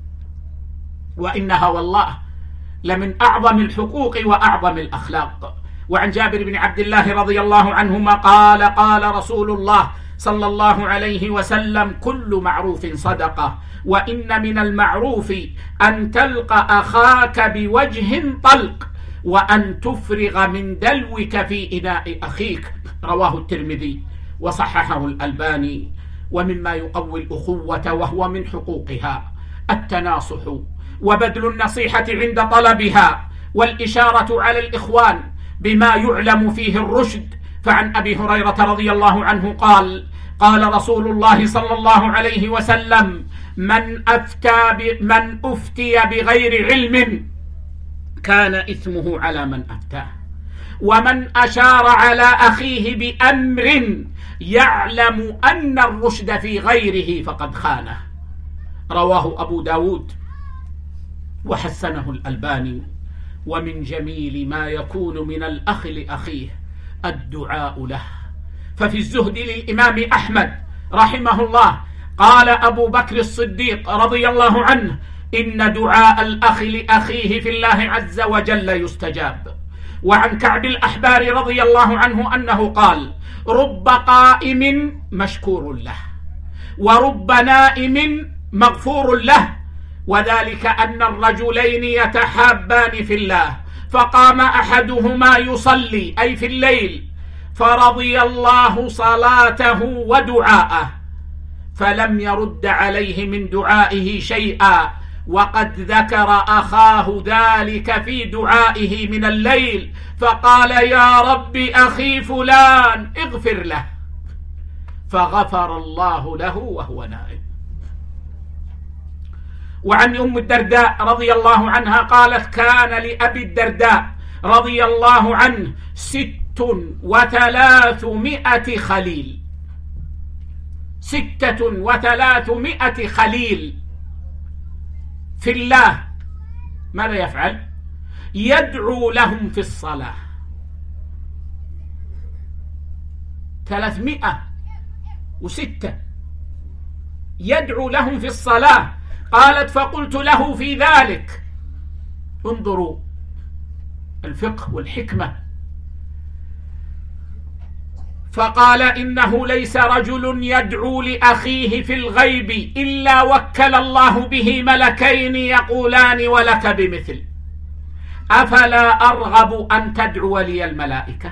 وإنها والله لمن أعظم الحقوق وأعظم الأخلاق. وعن جابر بن عبد الله رضي الله عنهما قال: قال رسول الله صلى الله عليه وسلم: كل معروف صدقة، وإن من المعروف أن تلقى أخاك بوجه طلق وأن تفرغ من دلوك في إناء أخيك. رواه الترمذي وصححه الألباني. ومما يقوي الأخوة وهو من حقوقها التناصح وبذل النصيحة عند طلبها والإشارة على الإخوان بما يعلم فيه الرشد. فعن أبي هريرة رضي الله عنه قال: قال رسول الله صلى الله عليه وسلم: من أفتي بغير علم كان إثمه على من أفتاه، ومن أشار على أخيه بأمر يعلم أن الرشد في غيره فقد خانه. رواه أبو داود وحسنه الألباني. ومن جميل ما يكون من الأخ لأخيه الدعاء له. ففي الزهد للإمام أحمد رحمه الله قال أبو بكر الصديق رضي الله عنه: إن دعاء الأخ لأخيه في الله عز وجل يستجاب. وعن كعب الأحبار رضي الله عنه أنه قال: رب قائم مشكور له ورب نائم مغفور له، وذلك أن الرجلين يتحابان في الله، فقام أحدهما يصلي أي في الليل، فرضي الله صلاته ودعاءه، فلم يرد عليه من دعائه شيئا، وقد ذكر أخاه ذلك في دعائه من الليل، فقال: يا رب أخي فلان اغفر له، فغفر الله له وهو نائم. وعن أم الدرداء رضي الله عنها قالت: كان لأبي الدرداء رضي الله عنه 36 خليل. 36 خليل في الله. ماذا يفعل؟ يدعو لهم في الصلاة. 306 يدعو لهم في الصلاة. قالت: فقلت له في ذلك، انظروا الفقه والحكمة، فقال: إنه ليس رجل يدعو لأخيه في الغيب إلا وكل الله به ملكين يقولان ولك بمثل، أفلا أرغب أن تدعو لي الملائكة.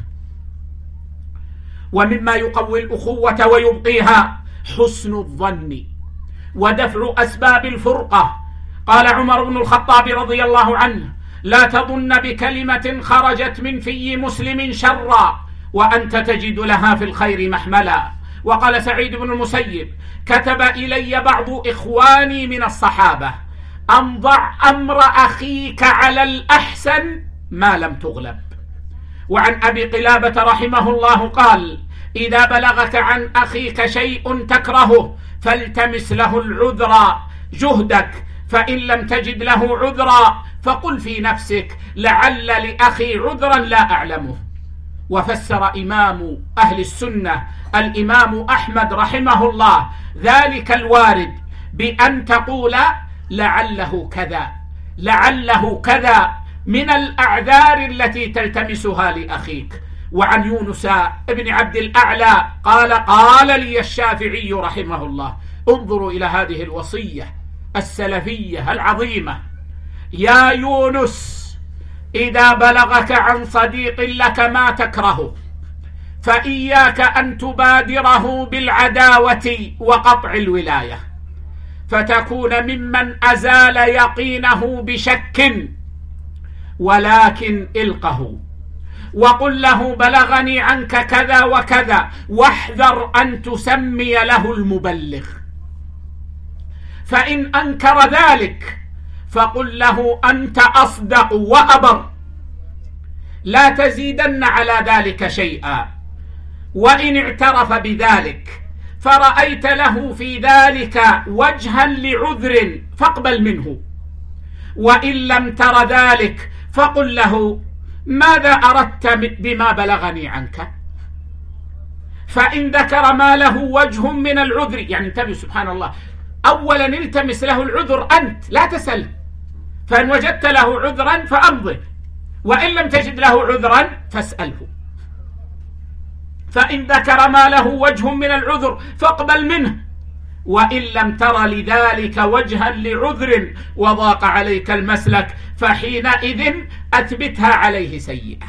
ومما يقوي الأخوة ويبقيها حسن الظن ودفع أسباب الفرقة. قال عمر بن الخطاب رضي الله عنه: لا تظن بكلمة خرجت من في مسلم شرا وأنت تجد لها في الخير محملا. وقال سعيد بن المسيب: كتب إلي بعض إخواني من الصحابة أن ضع أمر أخيك على الأحسن ما لم تغلب. وعن أبي قلابة رحمه الله قال: إذا بلغك عن أخيك شيء تكرهه فالتمس له العذر جهدك، فإن لم تجد له عذرا فقل في نفسك لعل لأخي عذرا لا أعلمه. وفسر إمام أهل السنة الإمام أحمد رحمه الله ذلك الوارد بأن تقول لعله كذا، لعله كذا من الأعذار التي تلتمسها لأخيك. وعن يونس ابن عبد الأعلى قال لي الشافعي رحمه الله: انظروا إلى هذه الوصية السلفية العظيمة: يا يونس، إذا بلغك عن صديق لك ما تكرهه فإياك أن تبادره بالعداوة وقطع الولاية، فتكون ممن أزال يقينه بشك، ولكن إلقه وقل له بلغني عنك كذا وكذا، واحذر أن تسمي له المبلغ. فإن أنكر ذلك فقل له أنت أصدق وأبر، لا تزيدن على ذلك شيئا. وإن اعترف بذلك فرأيت له في ذلك وجها لعذر فاقبل منه، وإن لم تر ذلك فقل له ماذا أردت بما بلغني عنك؟ فإن ذكر ما له وجه من العذر، يعني انتبه سبحان الله، أولا التمس له العذر أنت، لا تسأل. فإن وجدت له عذرا فأمضه، وإن لم تجد له عذرا فاسأله. فإن ذكر ما له وجه من العذر فاقبل منه، وإن لم تر لذلك وجها لعذر وضاق عليك المسلك فحينئذ أثبتها عليه سيئة.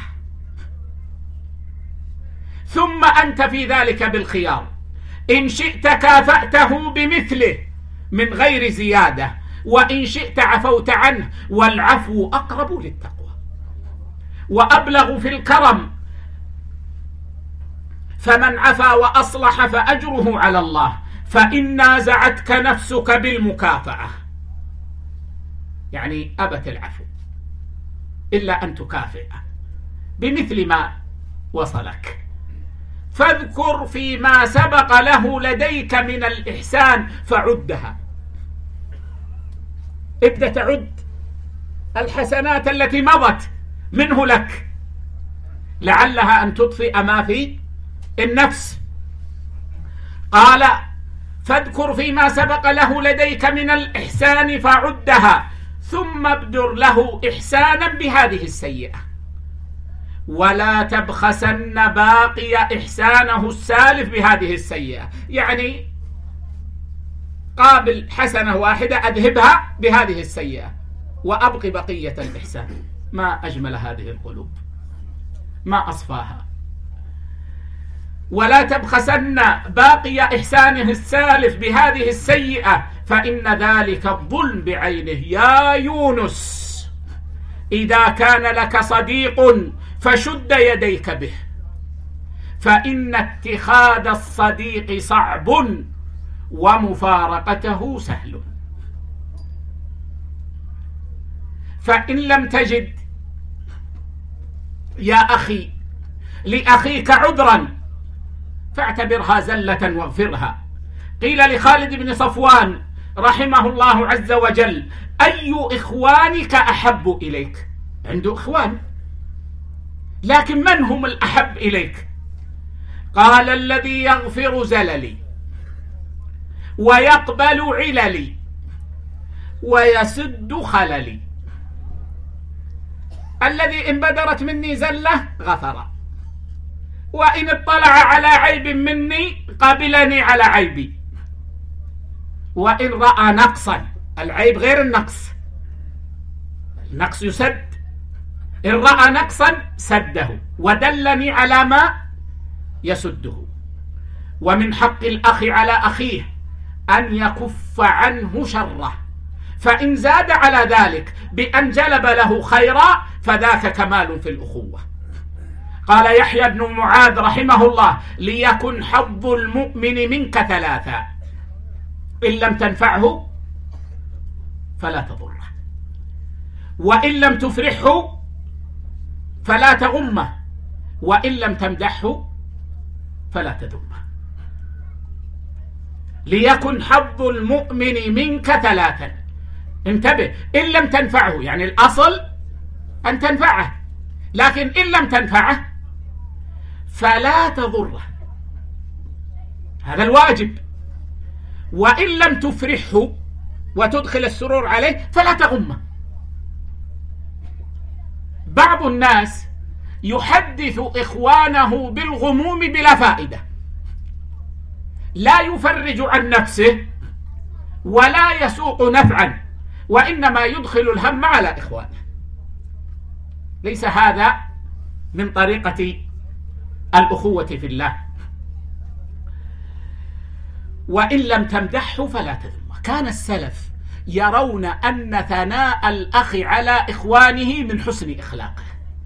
ثم أنت في ذلك بالخيار، إن شئت كافأته بمثله من غير زيادة، وإن شئت عفوت عنه، والعفو أقرب للتقوى وأبلغ في الكرم. فمن عفا وأصلح فأجره على الله، فإن نازعتك نفسك بالمكافأة، يعني أبت العفو إلا أن تكافئ بمثل ما وصلك، فاذكر فيما سبق له لديك من الإحسان فعدها. ابدأ تعد الحسنات التي مضت منه لك، لعلها أن تطفئ ما في النفس. قال: فاذكر فيما سبق له لديك من الإحسان فعدها، ثم ابدر له إحسانا بهذه السيئة، ولا تبخسن باقي إحسانه السالف بهذه السيئة. يعني قابل حسنة واحدة أذهبها بهذه السيئة وأبقي بقية الإحسان. ما أجمل هذه القلوب، ما أصفاها. ولا تبخسن باقي إحسانه السالف بهذه السيئة، فإن ذلك الظلم بعينه. يا يونس، إذا كان لك صديق فشد يديك به، فإن اتخاذ الصديق صعب ومفارقته سهل. فإن لم تجد يا أخي لأخيك عذرا فاعتبرها زلة واغفرها. قيل لخالد بن صفوان رحمه الله عز وجل: أي إخوانك أحب إليك؟ عنده إخوان، لكن من هم الأحب إليك؟ قال: الذي يغفر زللي ويقبل عللي ويسد خللي. الذي إن بدرت مني زلة غفر، وإن اطلع على عيب مني قبلني على عيبي، وإن رأى نقصا، العيب غير النقص، النقص يسد، إن رأى نقصا سده ودلني على ما يسده. ومن حق الأخ على أخيه أن يكف عنه شره، فإن زاد على ذلك بأن جلب له خيرا فذاك كمال في الأخوة. قال يحيى بن معاذ رحمه الله: ليكن حظ المؤمن منك ثلاثا: إن لم تنفعه فلا تضره، وإن لم تفرحه فلا تغمه، وإن لم تمدحه فلا تذمه. ليكن حظ المؤمن منك ثلاثا: انتبه، إن لم تنفعه، يعني الأصل أن تنفعه، لكن إن لم تنفعه فلا تضره، هذا الواجب. وإن لم تفرحه وتدخل السرور عليه فلا تغمه. بعض الناس يحدث إخوانه بالغموم بلا فائدة، لا يفرج عن نفسه ولا يسوق نفعا، وإنما يدخل الهم على إخوانه. ليس هذا من طريقة الأخوة في الله. وإن لم تمدحه فلا تذمه. كان السلف يرون أن ثناء الأخ على إخوانه من حسن إخلاقه،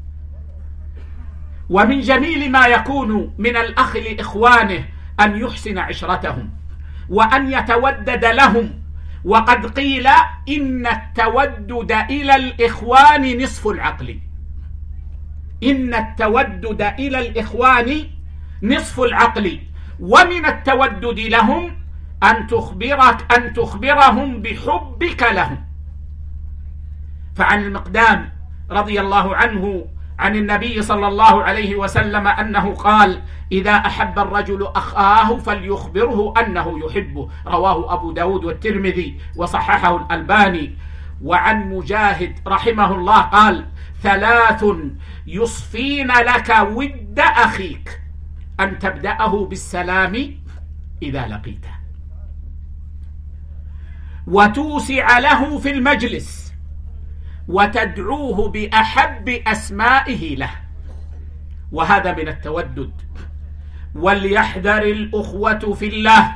ومن جميل ما يكون من الأخ لإخوانه أن يحسن عشرتهم وأن يتودد لهم. وقد قيل إن التودد إلى الإخوان نصف العقل. إن التودد إلى الإخوان نصف العقل، ومن التودد لهم أن تخبرهم بحبك لهم. فعن المقدام رضي الله عنه عن النبي صلى الله عليه وسلم أنه قال: إذا أحب الرجل أخاه فليخبره أنه يحبه، رواه أبو داود والترمذي وصححه الألباني. وعن مجاهد رحمه الله قال: 3 يصفين لك ود أخيك: أن تبدأه بالسلام إذا لقيته، وتوسع له في المجلس، وتدعوه بأحب أسمائه له، وهذا من التودد. وليحذر الأخوة في الله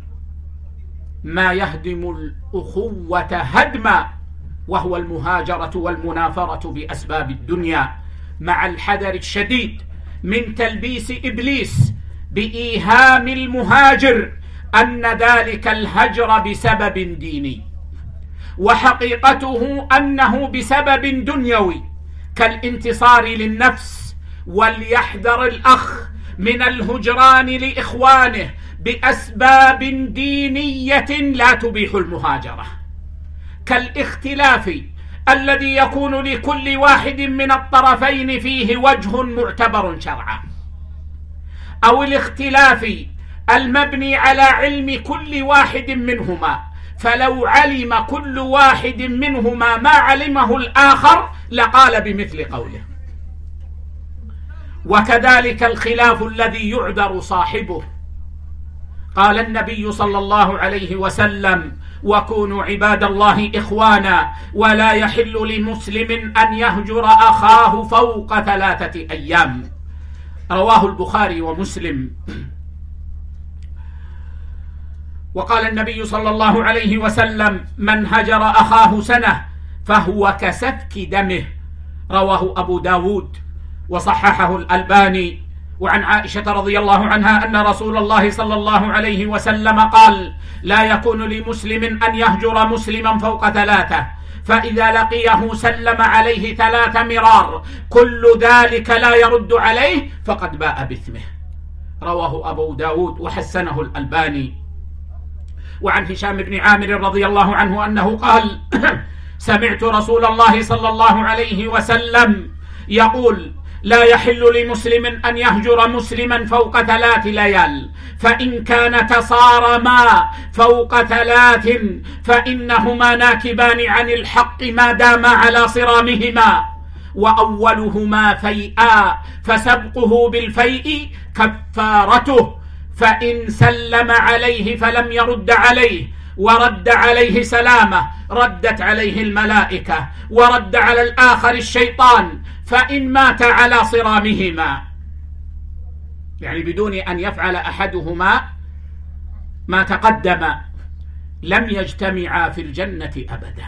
ما يهدم الأخوة هدما، وهو المهاجرة والمنافرة بأسباب الدنيا، مع الحذر الشديد من تلبيس إبليس بإيهام المهاجر أن ذلك الهجر بسبب ديني، وحقيقته أنه بسبب دنيوي كالانتصار للنفس. وليحذر الأخ من الهجران لإخوانه بأسباب دينية لا تبيح المهاجرة، كالاختلاف الذي يكون لكل واحد من الطرفين فيه وجه معتبر شرعا، أو الاختلاف المبني على علم كل واحد منهما، فلو علم كل واحد منهما ما علمه الآخر لقال بمثل قوله. وكذلك الخلاف الذي يعذر صاحبه. قال النبي صلى الله عليه وسلم: وكونوا عباد الله إخوانا، ولا يحل لمسلم أن يهجر أخاه فوق 3 أيام، رواه البخاري ومسلم. وقال النبي صلى الله عليه وسلم: من هجر أخاه سنة فهو كسفك دمه، رواه أبو داود وصححه الألباني. وعن عائشة رضي الله عنها أن رسول الله صلى الله عليه وسلم قال: لا يكون لمسلم أن يهجر مسلما فوق 3، فإذا لقيه سلم عليه 3 مرار، كل ذلك لا يرد عليه فقد باء بإثمه، رواه أبو داود وحسنه الألباني. وعن هشام بن عامر رضي الله عنه أنه قال: سمعت رسول الله صلى الله عليه وسلم يقول: لا يحل لمسلم أن يهجر مسلما فوق 3 ليال، فإن كان تصارما فوق 3 فإنهما ناكبان عن الحق ما دام على صرامهما، وأولهما فيئا، فسبقه بالفيء كفارته، فإن سلم عليه فلم يرد عليه ورد عليه سلامه ردت عليه الملائكة، ورد على الآخر الشيطان، فإن مات على صرامهما، يعني بدون أن يفعل أحدهما ما تقدم، لم يجتمعا في الجنة أبدا،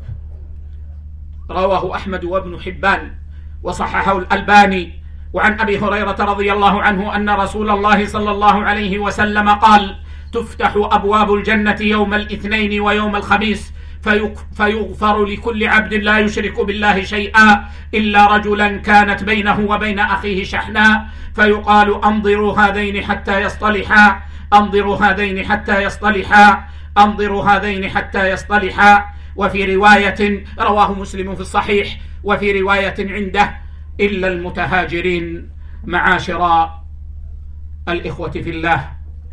رواه أحمد وابن حبان وصححه الألباني. وعن أبي هريرة رضي الله عنه أن رسول الله صلى الله عليه وسلم قال: تفتح أبواب الجنة يوم الاثنين ويوم الخميس، فيغفر لكل عبد لا يشرك بالله شيئا إلا رجلا كانت بينه وبين أخيه شحناء، فيقال: أنظروا هذين حتى يصطلحا، أنظروا هذين حتى يصطلحا، أنظروا هذين حتى يصطلحا. وفي رواية رواه مسلم في الصحيح وفي رواية عنده: إلا المتهاجرين. معاشر الإخوة في الله،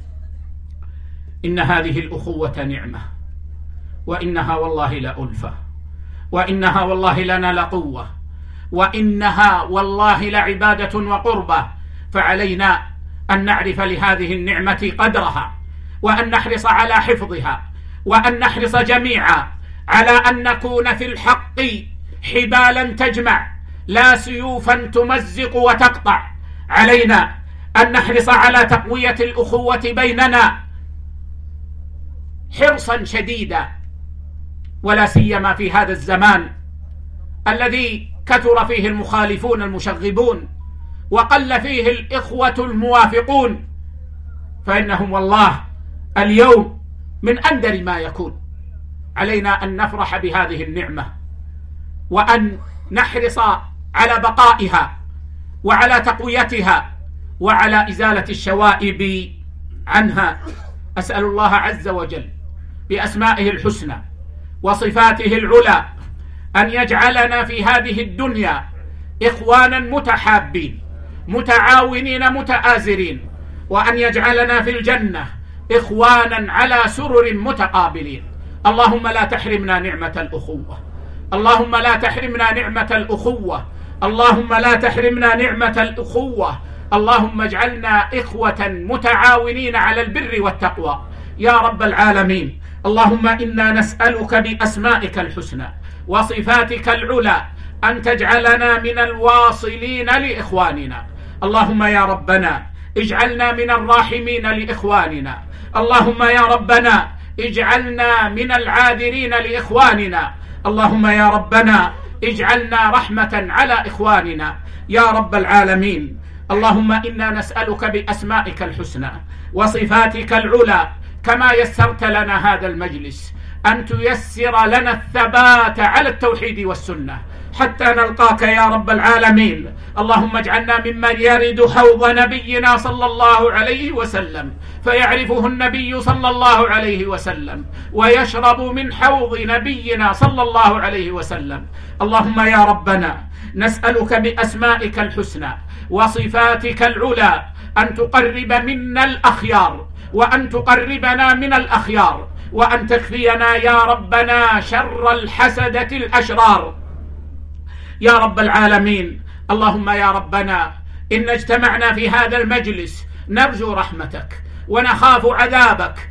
إن هذه الأخوة نعمة، وإنها والله لألفة، وإنها والله لنا لقوة، وإنها والله لعبادة وقربة. فعلينا أن نعرف لهذه النعمة قدرها، وأن نحرص على حفظها، وأن نحرص جميعا على أن نكون في الحق حبالا تجمع لا سيوفا تمزق وتقطع. علينا أن نحرص على تقوية الأخوة بيننا حرصا شديدا، ولا سيما في هذا الزمان الذي كثر فيه المخالفون المشغبون وقل فيه الإخوة الموافقون، فإنهم والله اليوم من أندر ما يكون. علينا أن نفرح بهذه النعمة، وأن نحرص على بقائها وعلى تقويتها وعلى إزالة الشوائب عنها. أسأل الله عز وجل بأسمائه الحسنى وصفاته العلى أن يجعلنا في هذه الدنيا إخوانا متحابين متعاونين متآزرين، وأن يجعلنا في الجنة إخوانا على سرر متقابلين. اللهم لا تحرمنا نعمة الأخوة، اللهم لا تحرمنا نعمة الأخوة، اللهم لا تحرمنا نعمة الأخوة. اللهم اجعلنا إخوة متعاونين على البر والتقوى يا رب العالمين. اللهم إنا نسألك بأسمائك الحسنى وصفاتك العلى أن تجعلنا من الواصلين لإخواننا. اللهم يا ربنا اجعلنا من الراحمين لإخواننا، اللهم يا ربنا اجعلنا من العاذرين لإخواننا، اللهم يا ربنا اجعلنا رحمة على إخواننا يا رب العالمين. اللهم إنا نسألك بأسمائك الحسنى وصفاتك العلى كما يسرت لنا هذا المجلس أن تيسر لنا الثبات على التوحيد والسنة حتى نلقاك يا رب العالمين. اللهم اجعلنا ممن يرد حوض نبينا صلى الله عليه وسلم فيعرفه النبي صلى الله عليه وسلم ويشرب من حوض نبينا صلى الله عليه وسلم. اللهم يا ربنا نسألك بأسمائك الحسنى وصفاتك العلى أن تقرب منا الأخيار، وأن تقربنا من الأخيار، وأن تكفينا يا ربنا شر الحسدة الأشرار يا رب العالمين. اللهم يا ربنا إن اجتمعنا في هذا المجلس نرجو رحمتك ونخاف عذابك،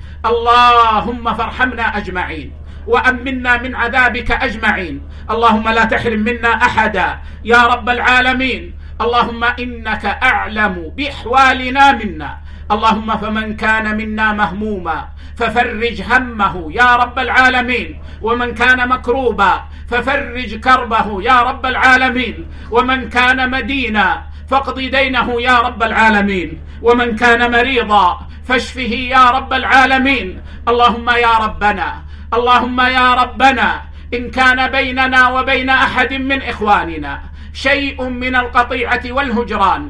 اللهم فارحمنا أجمعين وأمنا من عذابك أجمعين. اللهم لا تحرم منا أحدا يا رب العالمين. اللهم إنك أعلم بأحوالنا منا، اللهم فمن كان منا مهموما ففرج همه يا رب العالمين، ومن كان مكروبا ففرج كربه يا رب العالمين، ومن كان مدينا فاقض دينه يا رب العالمين، ومن كان مريضا فاشفه يا رب العالمين. اللهم يا ربنا، اللهم يا ربنا إن كان بيننا وبين أحد من إخواننا شيء من القطيعة والهجران،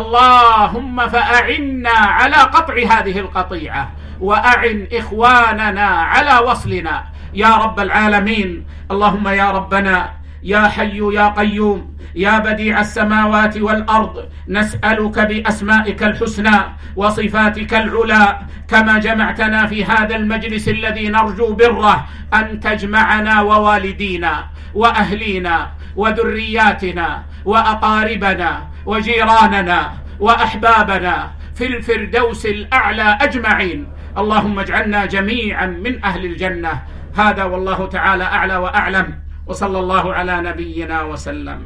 اللهم فأعنا على قطع هذه القطيعة، وأعن إخواننا على وصلنا يا رب العالمين. اللهم يا ربنا يا حي يا قيوم يا بديع السماوات والأرض، نسألك بأسمائك الحسنى وصفاتك العلى كما جمعتنا في هذا المجلس الذي نرجو بره أن تجمعنا ووالدينا وأهلينا وذرياتنا وأقاربنا وجيراننا وأحبابنا في الفردوس الأعلى أجمعين. اللهم اجعلنا جميعا من أهل الجنة. هذا والله تعالى أعلى وأعلم، وصلى الله على نبينا وسلم.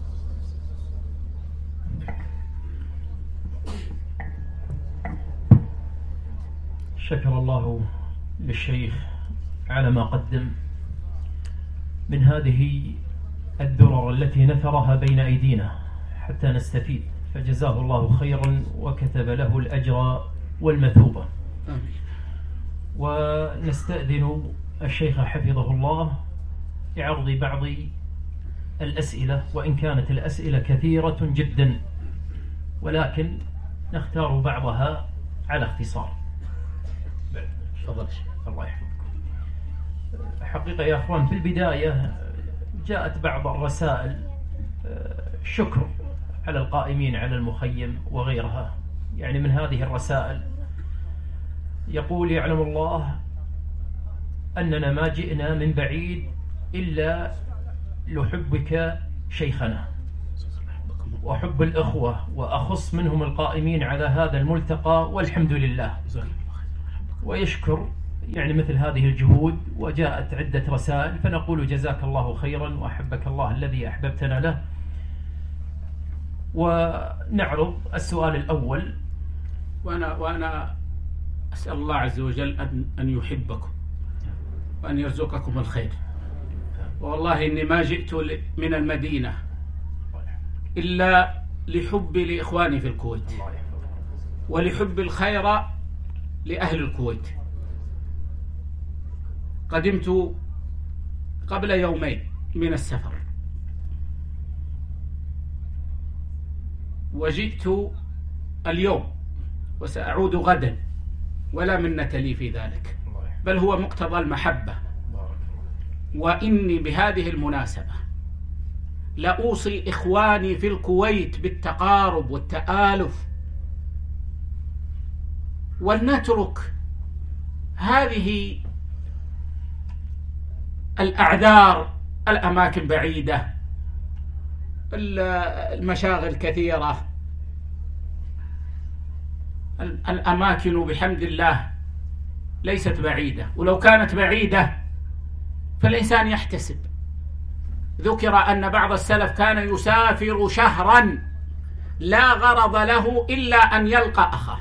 شكر الله للشيخ على ما قدم من هذه الدرر التي نثرها بين أيدينا حتى نستفيد، فجزاه الله خيرا وكتب له الأجر والمثوبة. ونستأذن الشيخ حفظه الله لعرض بعض الأسئلة، وإن كانت الأسئلة كثيرة جدا، ولكن نختار بعضها على اختصار. الله يحفظكم. حقيقة يا أخوان، في البداية جاءت بعض الرسائل شكر على القائمين على المخيم وغيرها. يعني من هذه الرسائل يقول: يعلم الله أننا ما جئنا من بعيد إلا لحبك شيخنا وحب الأخوة، وأخص منهم القائمين على هذا الملتقى، والحمد لله. ويشكر يعني مثل هذه الجهود، وجاءت عدة رسائل، فنقول جزاك الله خيرا وأحبك الله الذي أحببتنا له. ونعرض السؤال الأول. وأنا أسأل الله عز وجل أن يحبكم وأن يرزقكم الخير. والله إني ما جئت من المدينة إلا لحبي لإخواني في الكويت ولحب الخير لأهل الكويت. قدمت قبل يومين من السفر، وجئت اليوم وسأعود غدا، ولا منة لي في ذلك، بل هو مقتضى المحبة. وإني بهذه المناسبة لأوصي إخواني في الكويت بالتقارب والتآلف، ولنترك هذه الأعذار، الأماكن بعيدة، المشاغل كثيرة. الأماكن بحمد الله ليست بعيدة، ولو كانت بعيدة فالإنسان يحتسب. ذكر أن بعض السلف كان يسافر شهرا لا غرض له إلا أن يلقى أخاه.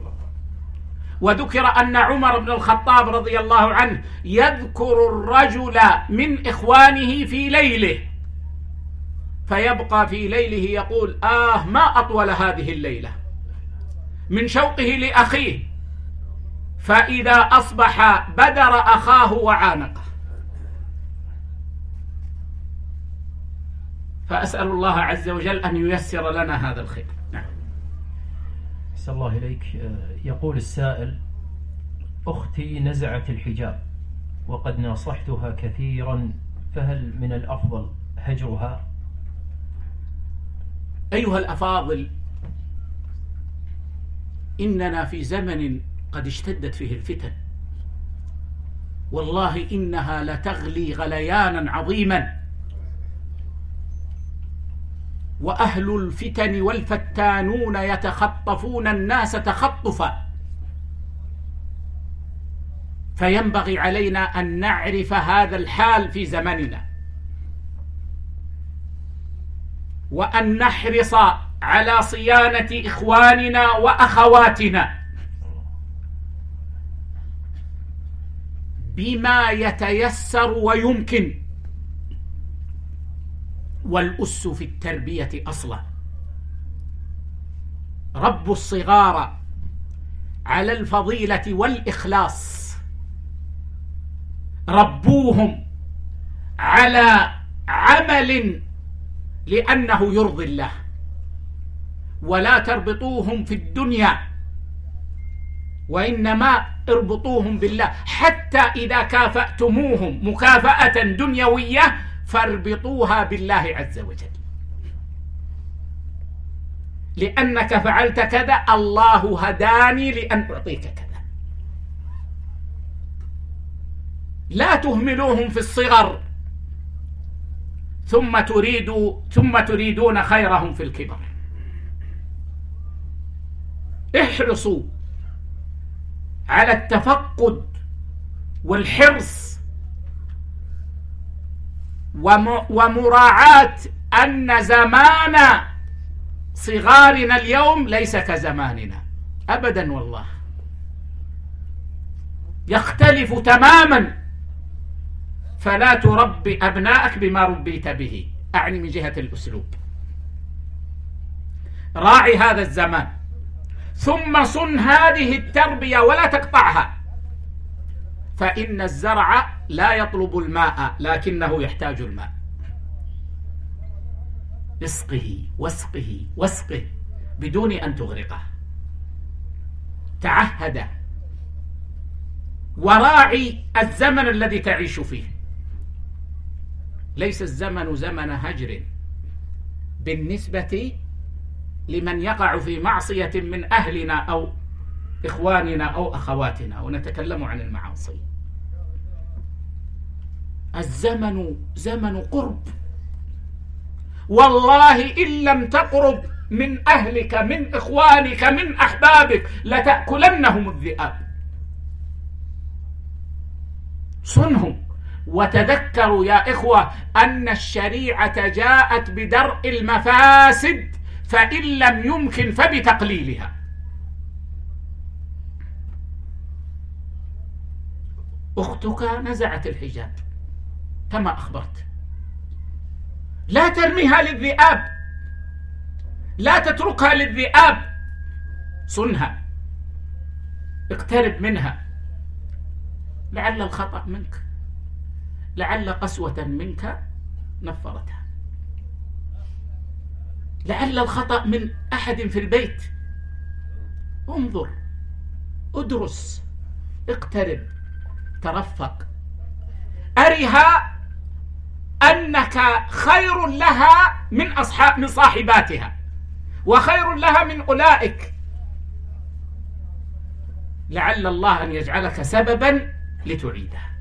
وذكر أن عمر بن الخطاب رضي الله عنه يذكر الرجل من إخوانه في ليله، فيبقى في ليله يقول: ما أطول هذه الليلة، من شوقه لأخيه، فإذا أصبح بدر أخاه وعانقه. فأسأل الله عز وجل أن ييسر لنا هذا الخير. نعم. أسأل الله إليك. يقول السائل: أختي نزعت الحجاب وقد ناصحتها كثيرا، فهل من الأفضل هجرها؟ أيها الأفاضل، إننا في زمن قد اشتدت فيه الفتن، والله إنها لتغلي غليانا عظيما، وأهل الفتن والفتانون يتخطفون الناس تخطفا. فينبغي علينا أن نعرف هذا الحال في زمننا، وأن نحرص على صيانة إخواننا وأخواتنا بما يتيسر ويمكن. والأس في التربية أصلا. ربوا الصغار على الفضيلة والإخلاص، ربوهم على عمل لأنه يرضي الله، ولا تربطوهم في الدنيا، وإنما اربطوهم بالله. حتى إذا كافأتموهم مكافأة دنيوية فاربطوها بالله عز وجل، لأنك فعلت كذا، الله هداني لأن أعطيك كذا. لا تهملوهم في الصغر ثم تريدون خيرهم في الكبر. احرصوا على التفقد والحرص ومراعاة أن زمان صغارنا اليوم ليس كزماننا أبدا، والله يختلف تماما. فلا تربي أبنائك بما ربيت به، أعني من جهة الأسلوب. راعي هذا الزمان، ثم صن هذه التربية ولا تقطعها، فإن الزرع لا يطلب الماء لكنه يحتاج الماء. اسقه واسقه واسقه بدون أن تغرقه. تعهد وراعي الزمن الذي تعيش فيه. ليس الزمن زمن هجر بالنسبة لمن يقع في معصية من أهلنا أو إخواننا أو أخواتنا، ونتكلم عن المعاصي. الزمن زمن قرب، والله إن لم تقرب من أهلك من إخوانك من أحبابك لتأكلنهم الذئاب. صنهم. وتذكروا يا إخوة أن الشريعة جاءت بدرء المفاسد، فإن لم يمكن فبتقليلها. أختك نزعت الحجاب كما أخبرت، لا ترميها للذئاب، لا تتركها للذئاب، صنها، اقترب منها. لعل الخطأ منك، لعل قسوة منك نفرتها، لعل الخطأ من أحد في البيت. انظر، ادرس، اقترب، ترفق، أرها أنك خير لها من صاحباتها، وخير لها من أولئك، لعل الله أن يجعلك سببا لتعيدها.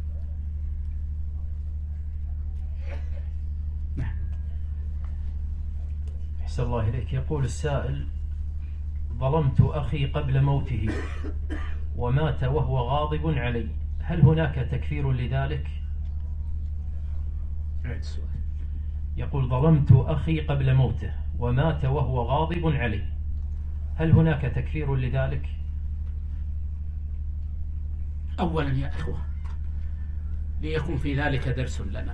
أحسن الله إليك. يقول السائل: ظلمت أخي قبل موته ومات وهو غاضب علي، هل هناك تكفير لذلك؟ يقول: ظلمت أخي قبل موته ومات وهو غاضب علي، هل هناك تكفير لذلك؟ أولا يا إخوة، ليكن في ذلك درس لنا.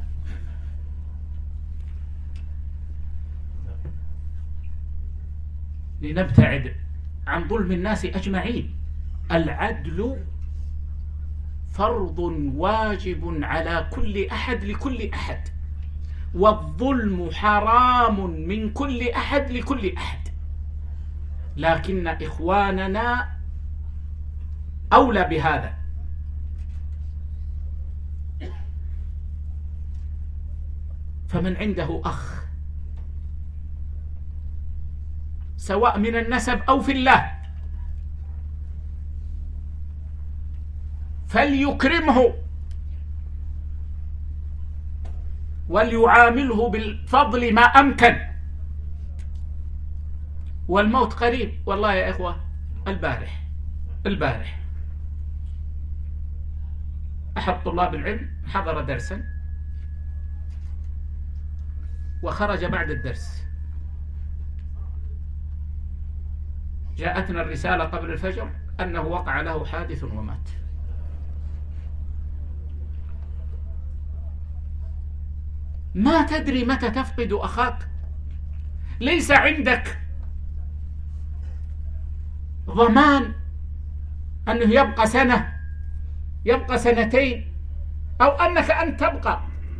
لنبتعد عن ظلم الناس أجمعين. العدل فرض واجب على كل أحد لكل أحد، والظلم حرام من كل أحد لكل أحد، لكن إخواننا أولى بهذا. فمن عنده أخ سواء من النسب أو في الله فليكرمه وليعامله بالفضل ما أمكن. والموت قريب والله يا إخوة. البارح أحد طلاب العلم حضر درسا وخرج بعد الدرس، جاءتنا الرسالة قبل الفجر أنه وقع له حادث ومات. ما تدري متى تفقد أخاك. ليس عندك ضمان أنه يبقى سنة، يبقى سنتين، أو أنك أنت تبقى.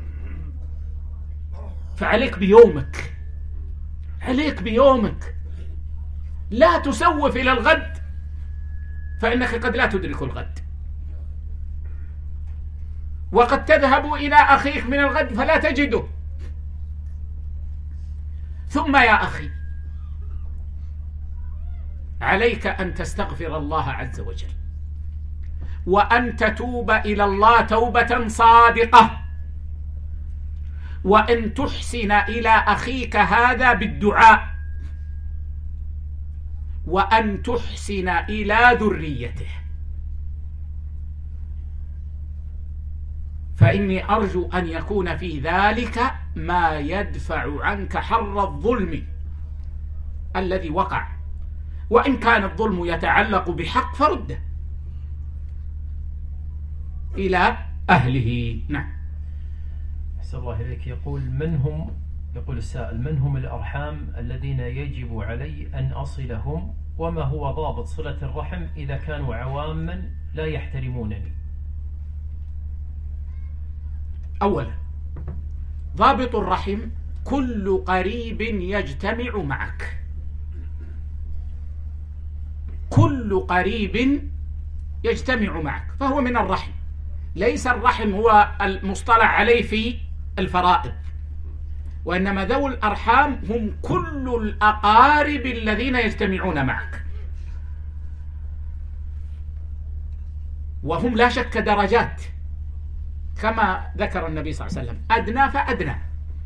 فعليك بيومك، عليك بيومك. لا تسوف إلى الغد، فإنك قد لا تدرك الغد، وقد تذهب إلى أخيك من الغد فلا تجده. ثم يا أخي، عليك أن تستغفر الله عز وجل، وأن تتوب إلى الله توبة صادقة، وأن تحسن إلى أخيك هذا بالدعاء، وأن تحسن إلى ذريته. فإني أرجو أن يكون في ذلك ما يدفع عنك حر الظلم الذي وقع، وإن كان الظلم يتعلق بحق فرده إلى أهله. نعم. أحسن الله إليك. يقول السائل: من هم الأرحام الذين يجب علي أن أصلهم، وما هو ضابط صلة الرحم إذا كانوا عواما لا يحترمونني؟ أولا، ضابط الرحم كل قريب يجتمع معك، كل قريب يجتمع معك فهو من الرحم. ليس الرحم هو المصطلح عليه في الفرائض، وإنما ذوي الأرحام هم كل الأقارب الذين يجتمعون معك، وهم لا شك درجات كما ذكر النبي صلى الله عليه وسلم، أدنى فأدنى.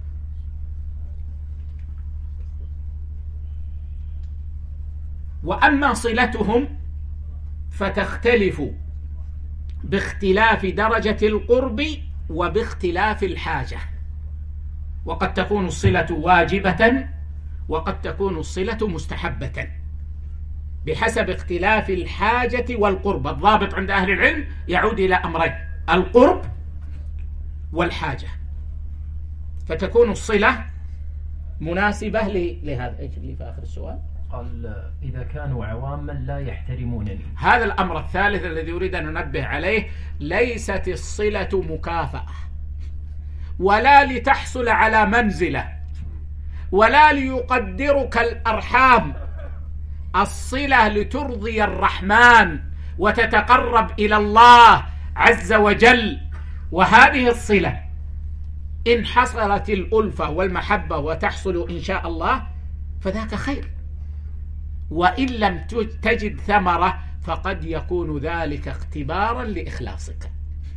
وأما صلتهم فتختلف باختلاف درجة القرب وباختلاف الحاجة، وقد تكون الصلة واجبة وقد تكون الصلة مستحبة بحسب اختلاف الحاجة والقرب. الضابط عند أهل العلم يعود إلى أمرين: القرب والحاجة، فتكون الصلة مناسبة لهذا. ايش اللي في آخر السؤال؟ قال إذا كانوا عواما لا يحترمونني. هذا الأمر الثالث الذي أريد أن ننبه عليه: ليست الصلة مكافأة، ولا لتحصل على منزلة، ولا ليقدرك الأرحام. الصلة لترضي الرحمن وتتقرب إلى الله عز وجل، وهذه الصلة إن حصلت الألفة والمحبة وتحصل إن شاء الله فذاك خير، وإن لم تجد ثمرة فقد يكون ذلك اختبارا لإخلاصك.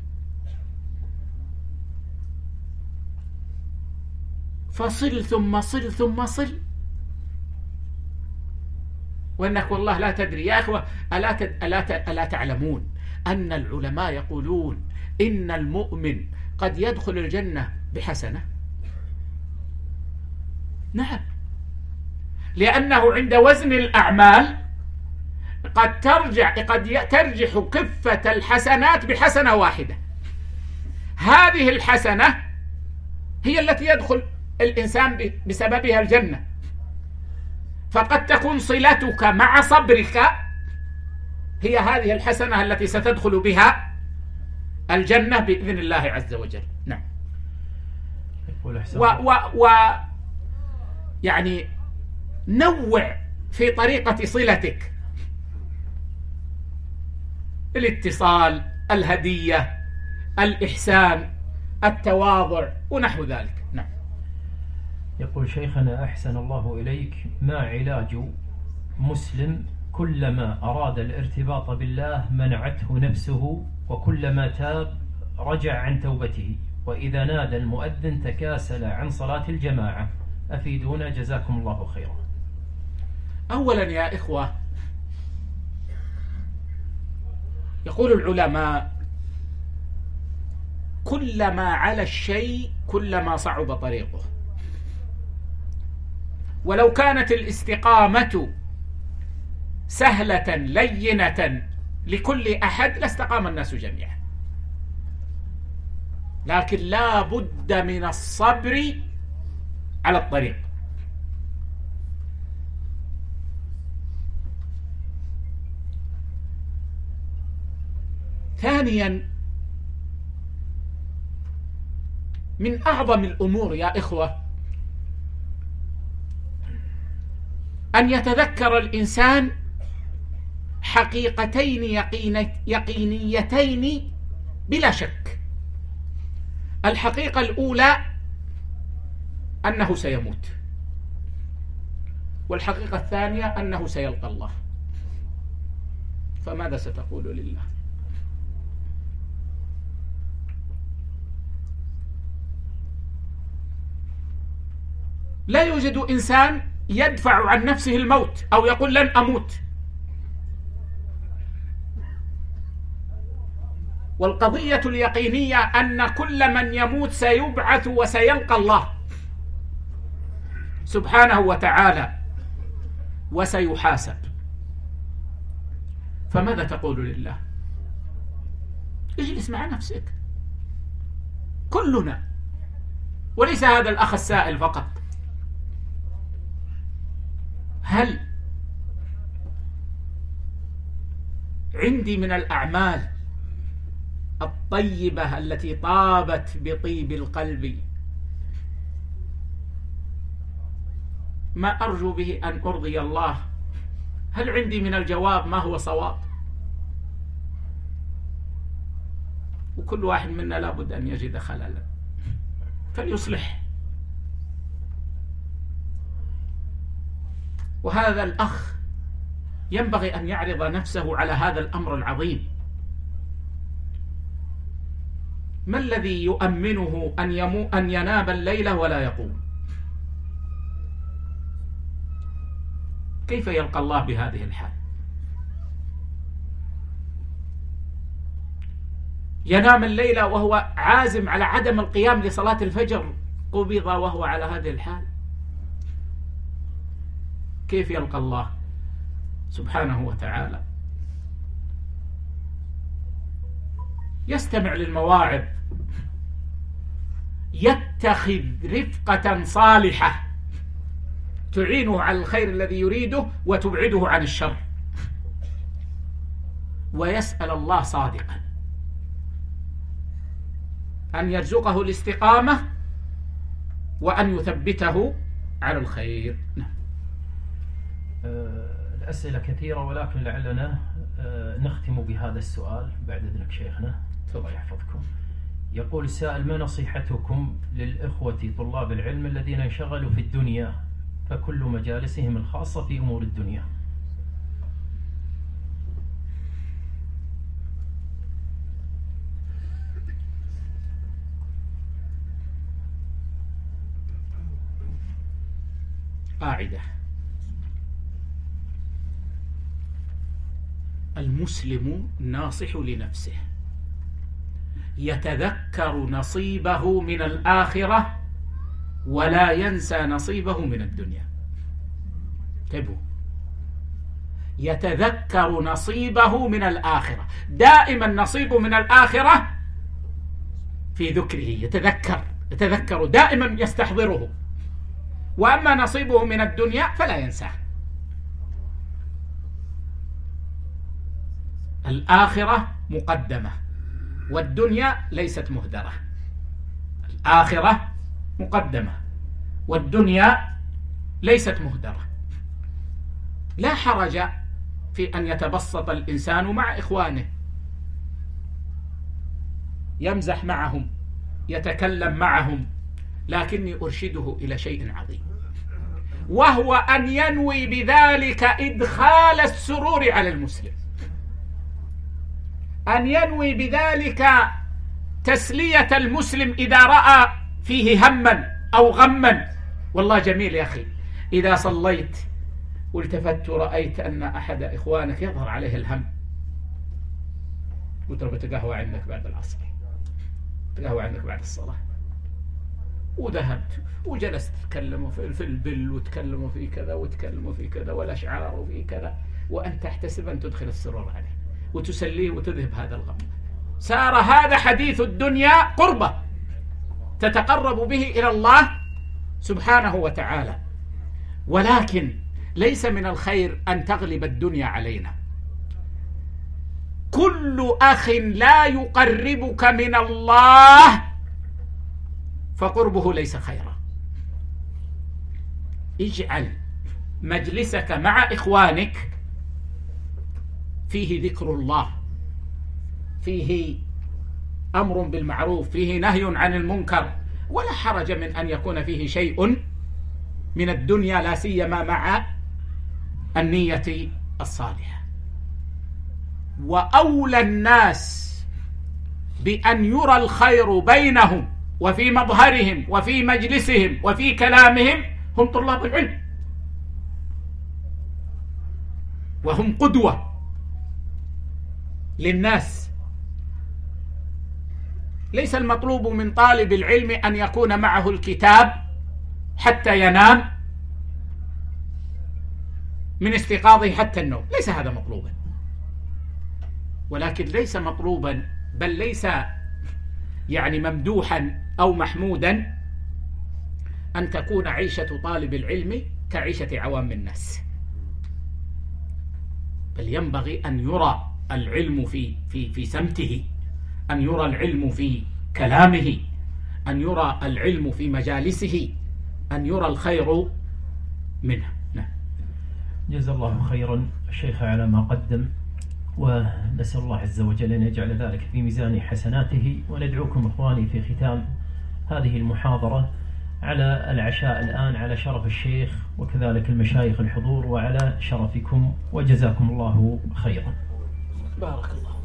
فصل ثم صل ثم صل، وإنك والله لا تدري يا أخوة. ألا تعلمون أن العلماء يقولون إن المؤمن قد يدخل الجنة بحسنة؟ نعم، لأنه عند وزن الأعمال قد ترجح كفة الحسنات بحسنة واحدة. هذه الحسنة هي التي يدخل الإنسان بسببها الجنة، فقد تكون صلتك مع صبرك هي هذه الحسنة التي ستدخل بها الجنة بإذن الله عز وجل. نعم. يعني نوع في طريقة صلتك: الاتصال، الهدية، الإحسان، التواضع ونحو ذلك. نعم. يقول شيخنا أحسن الله إليك: ما علاج مسلم كلما أراد الارتباط بالله منعته نفسه، وكلما تاب رجع عن توبته، وإذا نادى المؤذن تكاسل عن صلاة الجماعة؟ أفيدونا جزاكم الله خيرا. أولا يا إخوة، يقول العلماء: كلما على الشيء كلما صعب طريقه. ولو كانت الاستقامة سهلة لينة لكل أحد لاستقام الناس جميعا، لكن لا بد من الصبر على الطريق. ثانيا، من أعظم الأمور يا إخوة أن يتذكر الإنسان حقيقتين يقينيتين بلا شك. الحقيقة الأولى أنه سيموت، والحقيقة الثانية أنه سيلقى الله. فماذا ستقول لله؟ لا يوجد إنسان يدفع عن نفسه الموت أو يقول لن أموت. والقضية اليقينية أن كل من يموت سيبعث وسيلقى الله سبحانه وتعالى وسيحاسب. فماذا تقول لله؟ اجلس مع نفسك، كلنا، وليس هذا الأخ السائل فقط. هل عندي من الأعمال الطيبة التي طابت بطيب القلب ما أرجو به أن أرضي الله؟ هل عندي من الجواب ما هو صواب؟ وكل واحد منا لابد أن يجد خللا فليصلح. وهذا الأخ ينبغي أن يعرض نفسه على هذا الأمر العظيم. ما الذي يؤمنه أن ينام الليلة ولا يقوم؟ كيف يلقى الله بهذه الحال؟ ينام الليلة وهو عازم على عدم القيام لصلاة الفجر، قبض وهو على هذه الحال. كيف يلقى الله سبحانه وتعالى؟ يستمع للمواعظ، يتخذ رفقة صالحة تعينه على الخير الذي يريده وتبعده عن الشر، ويسأل الله صادقا أن يرزقه الاستقامة وأن يثبته على الخير. الأسئلة كثيرة، ولكن لعلنا نختم بهذا السؤال بعد إذنك شيخنا. الله يحفظكم. يقول السائل: ما نصيحتكم للإخوة طلاب العلم الذين انشغلوا في الدنيا فكل مجالسهم الخاصة في أمور الدنيا؟ قاعدة: المسلم ناصح لنفسه، يتذكر نصيبه من الآخرة ولا ينسى نصيبه من الدنيا. انتبهوا، يتذكر نصيبه من الآخرة، دائما نصيبه من الآخرة في ذكره، يتذكر دائما، يستحضره. وأما نصيبه من الدنيا فلا ينساه. الآخرة مقدمة والدنيا ليست مهدرة. الآخرة مقدمة والدنيا ليست مهدرة. لا حرج في أن يتبسط الإنسان مع إخوانه، يمزح معهم، يتكلم معهم، لكني أرشده إلى شيء عظيم، وهو أن ينوي بذلك إدخال السرور على المسلم، أن ينوي بذلك تسلية المسلم إذا رأى فيه هما أو غما. والله جميل يا أخي إذا صليت والتفت ورأيت أن أحد إخوانك يظهر عليه الهم، وتربت قهوة عندك بعد العصر، قهوة عندك بعد الصلاة، وذهبت وجلست تتكلموا في البل، وتكلموا في كذا وتكلموا في كذا والأشعار وفي كذا، وأنت تحتسب أن تدخل السرور عليه وتسليه وتذهب هذا الغم. صار هذا حديث الدنيا قربة تتقرب به إلى الله سبحانه وتعالى. ولكن ليس من الخير أن تغلب الدنيا علينا. كل أخ لا يقربك من الله فقربه ليس خيرا. اجعل مجلسك مع إخوانك فيه ذكر الله، فيه أمر بالمعروف، فيه نهي عن المنكر، ولا حرج من أن يكون فيه شيء من الدنيا، لا سيما مع النية الصالحة. وأولى الناس بأن يرى الخير بينهم وفي مظهرهم وفي مجلسهم وفي كلامهم هم طلاب العلم، وهم قدوة للناس. ليس المطلوب من طالب العلم أن يكون معه الكتاب حتى ينام، من استيقاظه حتى النوم، ليس هذا مطلوبا. ولكن ليس مطلوبا، بل ليس يعني ممدوحا أو محمودا أن تكون عيشة طالب العلم كعيشة عوام الناس، بل ينبغي أن يرى العلم في سمته، أن يرى العلم في كلامه، أن يرى العلم في مجالسه، أن يرى الخير منه. جزا الله خيرا الشيخ على ما قدم. ونسأل الله عز وجل أن يجعل ذلك في ميزان حسناته. وندعوكم إخواني في ختام هذه المحاضرة على العشاء الآن على شرف الشيخ وكذلك المشايخ الحضور وعلى شرفكم، وجزاكم الله خيرا. بارك الله.